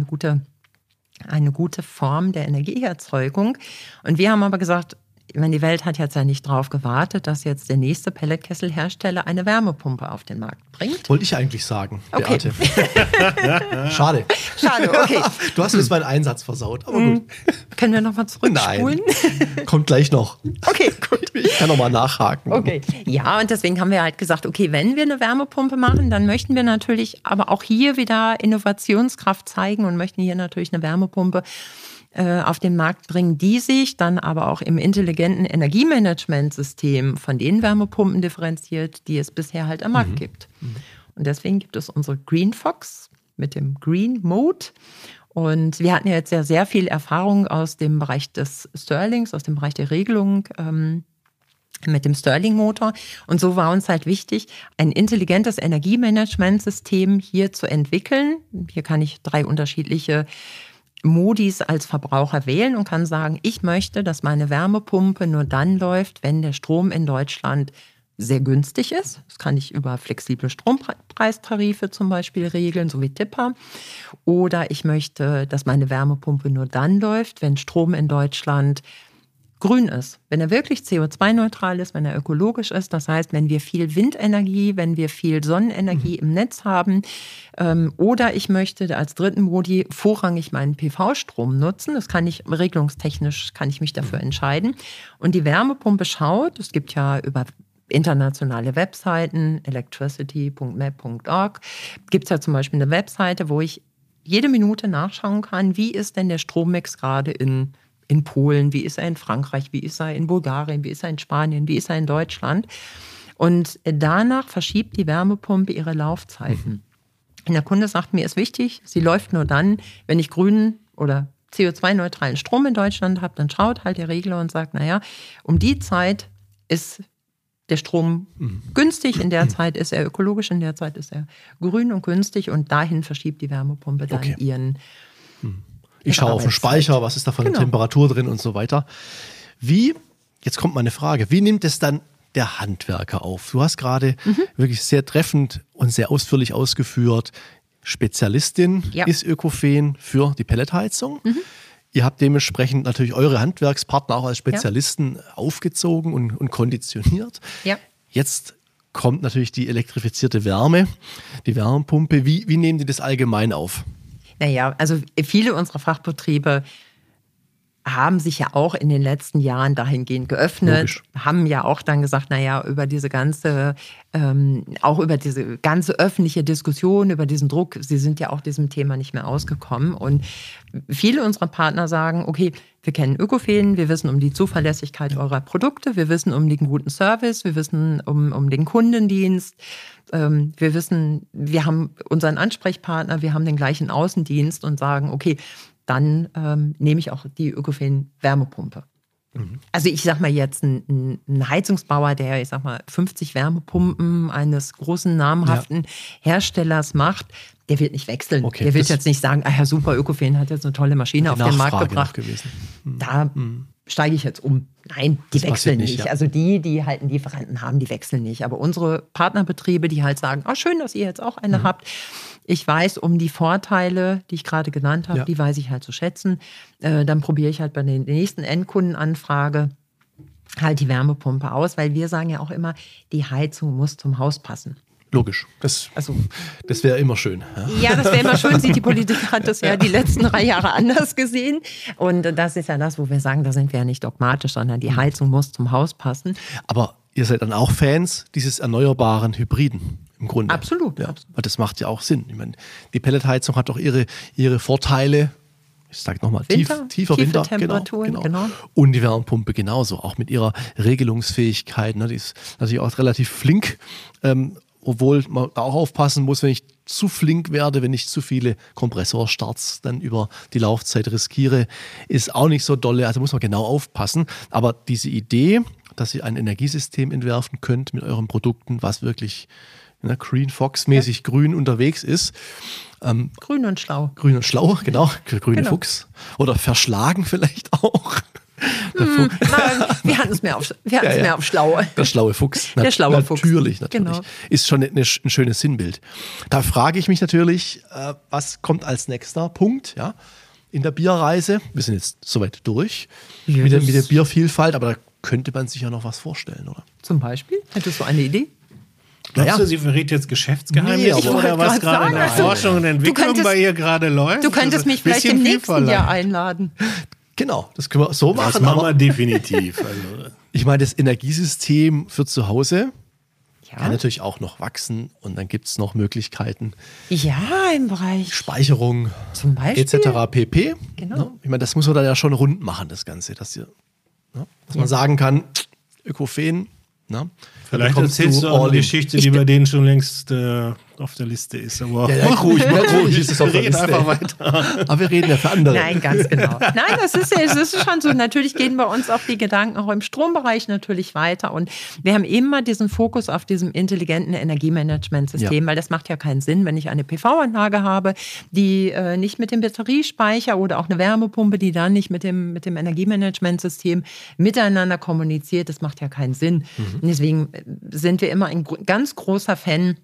gute Form der Energieerzeugung. Und wir haben aber gesagt, die Welt hat jetzt ja nicht drauf gewartet, dass jetzt der nächste Pelletkesselhersteller eine Wärmepumpe auf den Markt bringt. Wollte ich eigentlich sagen, okay. Beate. Schade, okay. Du hast jetzt meinen Einsatz versaut, aber gut. Können wir nochmal zurückspulen? Nein, kommt gleich noch. Okay, gut. Ich kann nochmal nachhaken. Okay. Ja, und deswegen haben wir halt gesagt, okay, wenn wir eine Wärmepumpe machen, dann möchten wir natürlich aber auch hier wieder Innovationskraft zeigen und möchten hier natürlich eine Wärmepumpe auf den Markt bringen, die sich dann aber auch im intelligenten Energiemanagementsystem von den Wärmepumpen differenziert, die es bisher halt am Markt gibt. Und deswegen gibt es unsere Green Fox mit dem Green Mode. Und wir hatten ja jetzt sehr viel Erfahrung aus dem Bereich des Stirlings, aus dem Bereich der Regelung mit dem Stirling-Motor. Und so war uns halt wichtig, ein intelligentes Energiemanagementsystem hier zu entwickeln. Hier kann ich 3 unterschiedliche Modis als Verbraucher wählen und kann sagen, ich möchte, dass meine Wärmepumpe nur dann läuft, wenn der Strom in Deutschland sehr günstig ist. Das kann ich über flexible Strompreistarife zum Beispiel regeln, so wie Tipper. Oder ich möchte, dass meine Wärmepumpe nur dann läuft, wenn Strom in Deutschland grün ist, wenn er wirklich CO2-neutral ist, wenn er ökologisch ist. Das heißt, wenn wir viel Windenergie, wenn wir viel Sonnenenergie im Netz haben. Oder ich möchte als dritten Modi vorrangig meinen PV-Strom nutzen. Das kann ich regelungstechnisch, kann ich mich dafür entscheiden. Und die Wärmepumpe schaut, es gibt ja über internationale Webseiten, electricity.map.org, gibt es ja zum Beispiel eine Webseite, wo ich jede Minute nachschauen kann, wie ist denn der Strommix gerade in in Polen, wie ist er in Frankreich, wie ist er in Bulgarien, wie ist er in Spanien, wie ist er in Deutschland. Und danach verschiebt die Wärmepumpe ihre Laufzeiten. Und der Kunde sagt, mir ist wichtig, sie läuft nur dann, wenn ich grünen oder CO2-neutralen Strom in Deutschland habe. Dann schaut halt der Regler und sagt, naja, um die Zeit ist der Strom günstig, in der Zeit ist er ökologisch, in der Zeit ist er grün und günstig und dahin verschiebt die Wärmepumpe dann ihren Ich schaue auf den Speicher, was ist da von der Temperatur drin und so weiter. Jetzt kommt mal eine Frage, wie nimmt es dann der Handwerker auf? Du hast gerade wirklich sehr treffend und sehr ausführlich ausgeführt, Spezialistin ist Ökofen für die Pelletheizung. Ihr habt dementsprechend natürlich eure Handwerkspartner auch als Spezialisten aufgezogen und konditioniert. Ja. Jetzt kommt natürlich die elektrifizierte Wärme, die Wärmepumpe. Wie nehmen die das allgemein auf? Naja, also viele unserer Fachbetriebe haben sich ja auch in den letzten Jahren dahingehend geöffnet, Logisch. haben ja auch dann gesagt, naja, über diese ganze öffentliche Diskussion, über diesen Druck, sie sind ja auch diesem Thema nicht mehr ausgekommen. Und viele unserer Partner sagen, okay, wir kennen Ökofen, wir wissen um die Zuverlässigkeit eurer Produkte, wir wissen um den guten Service, wir wissen um den Kundendienst, wir wissen, wir haben unseren Ansprechpartner, wir haben den gleichen Außendienst und sagen, okay, dann nehme ich auch die Ökofen Wärmepumpe. Also ich sag mal jetzt ein Heizungsbauer, der 50 Wärmepumpen eines großen namhaften Herstellers macht, der wird nicht wechseln. Okay, der wird jetzt nicht sagen, ja super, Ökofen hat jetzt eine tolle Maschine auf den Markt gebracht. Da steige ich jetzt um. Nein, die wechseln nicht. Ja. Also die halt einen Lieferanten haben, die wechseln nicht. Aber unsere Partnerbetriebe, die halt sagen, schön, dass ihr jetzt auch eine habt. Ich weiß um die Vorteile, die ich gerade genannt habe, die weiß ich halt zu schätzen. Dann probiere ich halt bei der nächsten Endkundenanfrage halt die Wärmepumpe aus, weil wir sagen ja auch immer, die Heizung muss zum Haus passen. Logisch. Das wäre immer schön. Ja, das wäre immer schön. Die Politik hat das ja die letzten 3 Jahre anders gesehen. Und das ist ja das, wo wir sagen, da sind wir ja nicht dogmatisch, sondern die Heizung muss zum Haus passen. Aber ihr seid dann auch Fans dieses erneuerbaren Hybriden im Grunde. Absolut. Ja, weil das macht ja auch Sinn. Ich meine, die Pelletheizung hat doch ihre Vorteile. Ich sage nochmal, tiefer Winter, Temperaturen, genau. Und die Wärmepumpe genauso, auch mit ihrer Regelungsfähigkeit. Die ist natürlich auch relativ flink, obwohl man da auch aufpassen muss, wenn ich zu flink werde, wenn ich zu viele Kompressorstarts dann über die Laufzeit riskiere, ist auch nicht so dolle. Also muss man genau aufpassen. Aber diese Idee, dass ihr ein Energiesystem entwerfen könnt mit euren Produkten, was wirklich Green Fox-mäßig grün unterwegs ist. Grün und schlau. Grün und schlau, genau. Grüne Fuchs. Oder verschlagen vielleicht auch. Wir hatten es mehr auf schlau. Der schlaue Fuchs. Der schlaue Fuchs. Natürlich. Genau. Ist schon ein schönes Sinnbild. Da frage ich mich natürlich, was kommt als nächster Punkt, in der Bierreise? Wir sind jetzt soweit durch mit der Biervielfalt, aber da könnte man sich ja noch was vorstellen, oder? Zum Beispiel? Hättest du eine Idee? Glaubst du, sie verrät jetzt Geschäftsgeheimnisse oder was gerade in der Forschung und Entwicklung bei ihr gerade läuft? Du könntest mich vielleicht im nächsten Jahr einladen. Genau, das können wir so machen. Das machen wir definitiv. Also. Ich meine, das Energiesystem für zu Hause kann natürlich auch noch wachsen und dann gibt es noch Möglichkeiten. Ja, im Bereich Speicherung zum Beispiel etc. pp. Genau. Ich meine, das muss man dann ja schon rund machen, das Ganze, dass man sagen kann, Ökofen. Vielleicht erzählst du auch eine Geschichte, die bei denen schon längst auf der Liste ist. Aber mach ruhig ist es auf der Liste. Einfach weiter. Aber wir reden ja für andere. Nein, ganz genau. Nein, das ist schon so. Natürlich gehen bei uns auch die Gedanken auch im Strombereich natürlich weiter. Und wir haben immer diesen Fokus auf diesem intelligenten Energiemanagementsystem, weil das macht ja keinen Sinn, wenn ich eine PV-Anlage habe, die nicht mit dem Batteriespeicher oder auch eine Wärmepumpe, die dann nicht mit dem Energiemanagementsystem miteinander kommuniziert. Das macht ja keinen Sinn. Und deswegen sind wir immer ein ganz großer Fan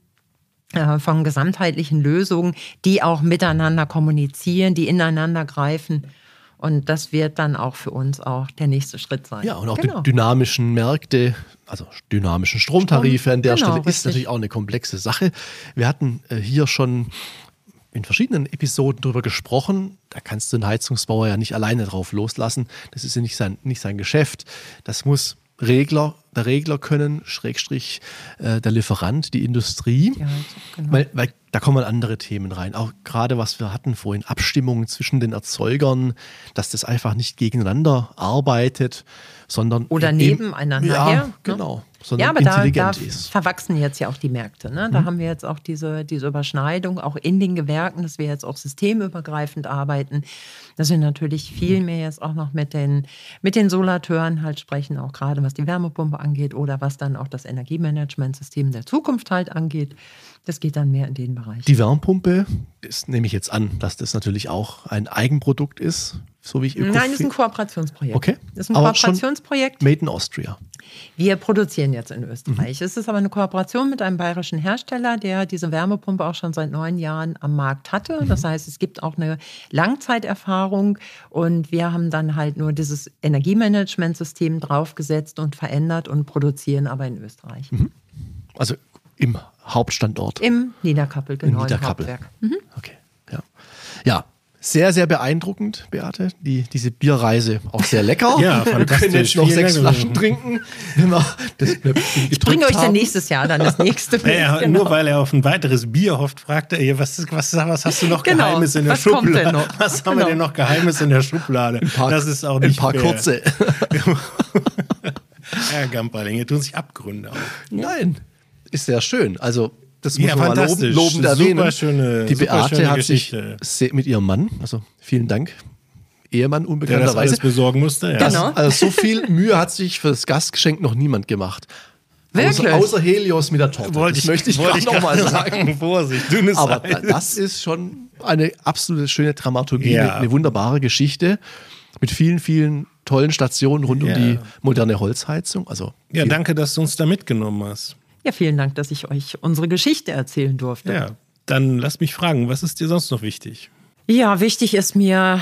von gesamtheitlichen Lösungen, die auch miteinander kommunizieren, die ineinander greifen. Und das wird dann auch für uns auch der nächste Schritt sein. Ja, und auch die dynamischen Märkte, also dynamischen Stromtarife an der Stelle ist natürlich auch eine komplexe Sache. Wir hatten hier schon in verschiedenen Episoden darüber gesprochen. Da kannst du einen Heizungsbauer ja nicht alleine drauf loslassen. Das ist ja nicht sein Geschäft. Das muss der Regler können, Schrägstrich der Lieferant, die Industrie. Ja, genau. Weil da kommen andere Themen rein. Auch gerade, was wir hatten vorhin, Abstimmungen zwischen den Erzeugern, dass das einfach nicht gegeneinander arbeitet, sondern oder nebeneinander her. Genau. Sondern aber intelligent da ist. verwachsen jetzt ja auch die Märkte. Ne? Da haben wir jetzt auch diese Überschneidung, auch in den Gewerken, dass wir jetzt auch systemübergreifend arbeiten, dass wir natürlich viel mehr jetzt auch noch mit den Solateuren halt sprechen, auch gerade was die Wärmepumpe angeht oder was dann auch das Energiemanagementsystem der Zukunft halt angeht. Das geht dann mehr in den Bereich. Die Wärmepumpe, das nehme ich jetzt an, dass das natürlich auch ein Eigenprodukt ist, so wie ich Nein, das ist ein Kooperationsprojekt. Okay. Das ist ein Kooperationsprojekt. Made in Austria. Wir produzieren jetzt in Österreich. Es ist aber eine Kooperation mit einem bayerischen Hersteller, der diese Wärmepumpe auch schon seit 9 Jahren am Markt hatte. Das heißt, es gibt auch eine Langzeiterfahrung und wir haben dann halt nur dieses Energiemanagementsystem draufgesetzt und verändert und produzieren aber in Österreich. Also im Hauptstandort. Im Niederkappel, genau. Im Niederkappel. Hauptwerk. Okay, ja. Sehr, sehr beeindruckend, Beate. Diese Bierreise auch sehr lecker. Ja, wir können jetzt noch 6 Flaschen trinken, wenn wir das Knöpfchen Ich bringe euch dann nächstes Jahr dann das nächste mit. Naja, genau. Nur weil er auf ein weiteres Bier hofft, fragt er ihr, was hast du noch Genau. Geheimes in der Was kommt Schublade? denn noch? Was haben wir denn noch Geheimes in der Schublade? Das ist auch nicht ein paar fair. kurze. Herr Gamperling, hier tun sich Abgründe auf. Nein, ist sehr schön. Also das muss Ja, man mal fantastisch. lobend erwähnen. Super Die Beate schöne hat sich Geschichte. mit ihrem Mann, also vielen Dank, Ehemann Der das unbekannterweise, alles besorgen musste. Ja. Genau. also so viel Mühe hat sich für das Gastgeschenk noch niemand gemacht. Wirklich? Außer Helios mit der Torte. Das möchte ich gerade noch mal sagen. Vorsicht, dünnes Aber Eis. das ist schon eine absolute schöne Dramaturgie, Ja. eine wunderbare Geschichte mit vielen, vielen tollen Stationen rund um die moderne Holzheizung. Also Ja, danke, dass du uns da mitgenommen hast. Ja, vielen Dank, dass ich euch unsere Geschichte erzählen durfte. Ja, dann lass mich fragen, was ist dir sonst noch wichtig? Ja, wichtig ist mir,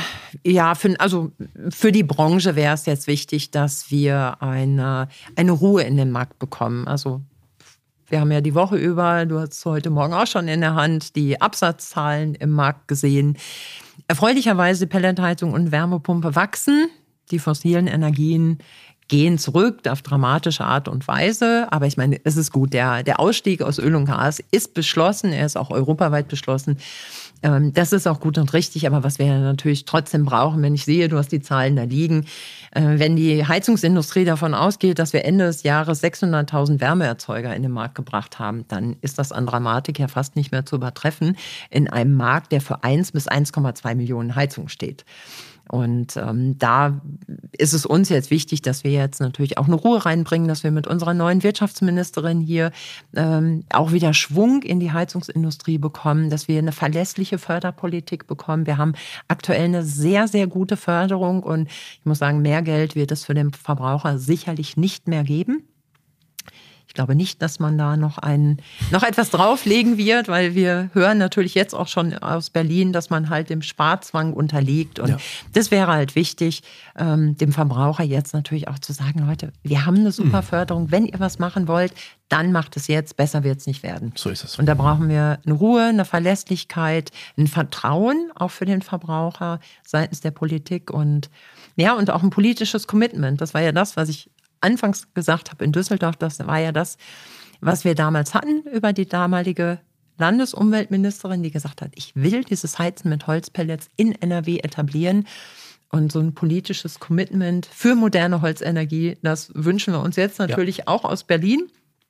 für die Branche wäre es jetzt wichtig, dass wir eine Ruhe in den Markt bekommen. Also wir haben ja die Woche über, du hast heute Morgen auch schon in der Hand, die Absatzzahlen im Markt gesehen. Erfreulicherweise Pelletheizung und Wärmepumpe wachsen. Die fossilen Energien gehen zurück auf dramatische Art und Weise. Aber ich meine, es ist gut. Der Ausstieg aus Öl und Gas ist beschlossen. Er ist auch europaweit beschlossen. Das ist auch gut und richtig. Aber was wir natürlich trotzdem brauchen, wenn ich sehe, du hast die Zahlen da liegen, wenn die Heizungsindustrie davon ausgeht, dass wir Ende des Jahres 600.000 Wärmeerzeuger in den Markt gebracht haben, dann ist das an Dramatik ja fast nicht mehr zu übertreffen in einem Markt, der für 1 bis 1,2 Millionen Heizungen steht. Und da ist es uns jetzt wichtig, dass wir jetzt natürlich auch eine Ruhe reinbringen, dass wir mit unserer neuen Wirtschaftsministerin hier auch wieder Schwung in die Heizungsindustrie bekommen, dass wir eine verlässliche Förderpolitik bekommen. Wir haben aktuell eine sehr, sehr gute Förderung und ich muss sagen, mehr Geld wird es für den Verbraucher sicherlich nicht mehr geben. Ich glaube nicht, dass man da noch etwas drauflegen wird, weil wir hören natürlich jetzt auch schon aus Berlin, dass man halt dem Sparzwang unterliegt. Und das wäre halt wichtig, dem Verbraucher jetzt natürlich auch zu sagen, Leute, wir haben eine super Förderung. Wenn ihr was machen wollt, dann macht es jetzt. Besser wird es nicht werden. So ist es. Und da brauchen wir eine Ruhe, eine Verlässlichkeit, ein Vertrauen auch für den Verbraucher seitens der Politik und auch ein politisches Commitment. Das war ja das, was ich anfangs gesagt habe in Düsseldorf, das war ja das, was wir damals hatten über die damalige Landesumweltministerin, die gesagt hat, ich will dieses Heizen mit Holzpellets in NRW etablieren. Und so ein politisches Commitment für moderne Holzenergie, das wünschen wir uns jetzt natürlich auch aus Berlin.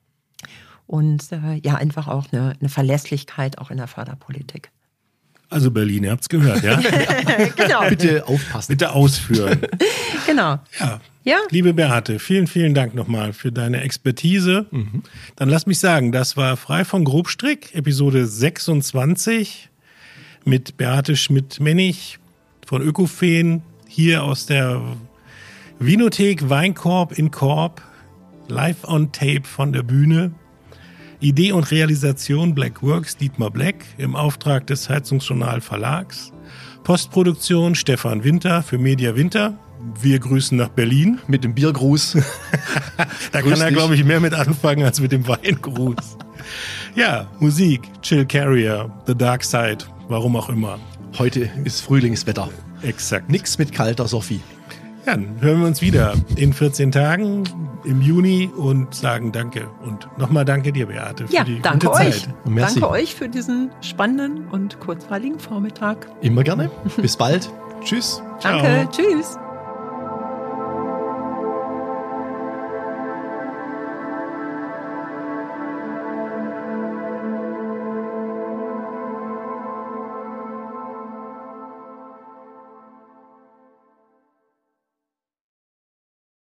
Und einfach auch eine Verlässlichkeit auch in der Förderpolitik. Also Berlin, ihr habt's gehört, ja? Genau. Bitte aufpassen. Bitte ausführen. Genau. Ja. Liebe Beate, vielen, vielen Dank nochmal für deine Expertise. Dann lass mich sagen, das war Frei von Grobstrick, Episode 26 mit Beate Schmidt-Mennig von Ökofeen, hier aus der Winothek Weinkorb in Korb, live on tape von der Bühne. Idee und Realisation Blackworks, Dietmar Black, im Auftrag des Heizungsjournal Verlags. Postproduktion Stefan Winter für Media Winter. Wir grüßen nach Berlin. Mit dem Biergruß. Da kann er, glaube ich, mehr mit anfangen als mit dem Weingruß. Ja, Musik, Chill Carrier, The Dark Side, warum auch immer. Heute ist Frühlingswetter. Exakt. Nix mit kalter Sophie. Ja, dann hören wir uns wieder in 14 Tagen im Juni und sagen Danke. Und nochmal danke dir, Beate, für die danke gute euch. Zeit. Merci. Danke euch für diesen spannenden und kurzweiligen Vormittag. Immer gerne. Bis bald. Tschüss. Danke, tschüss.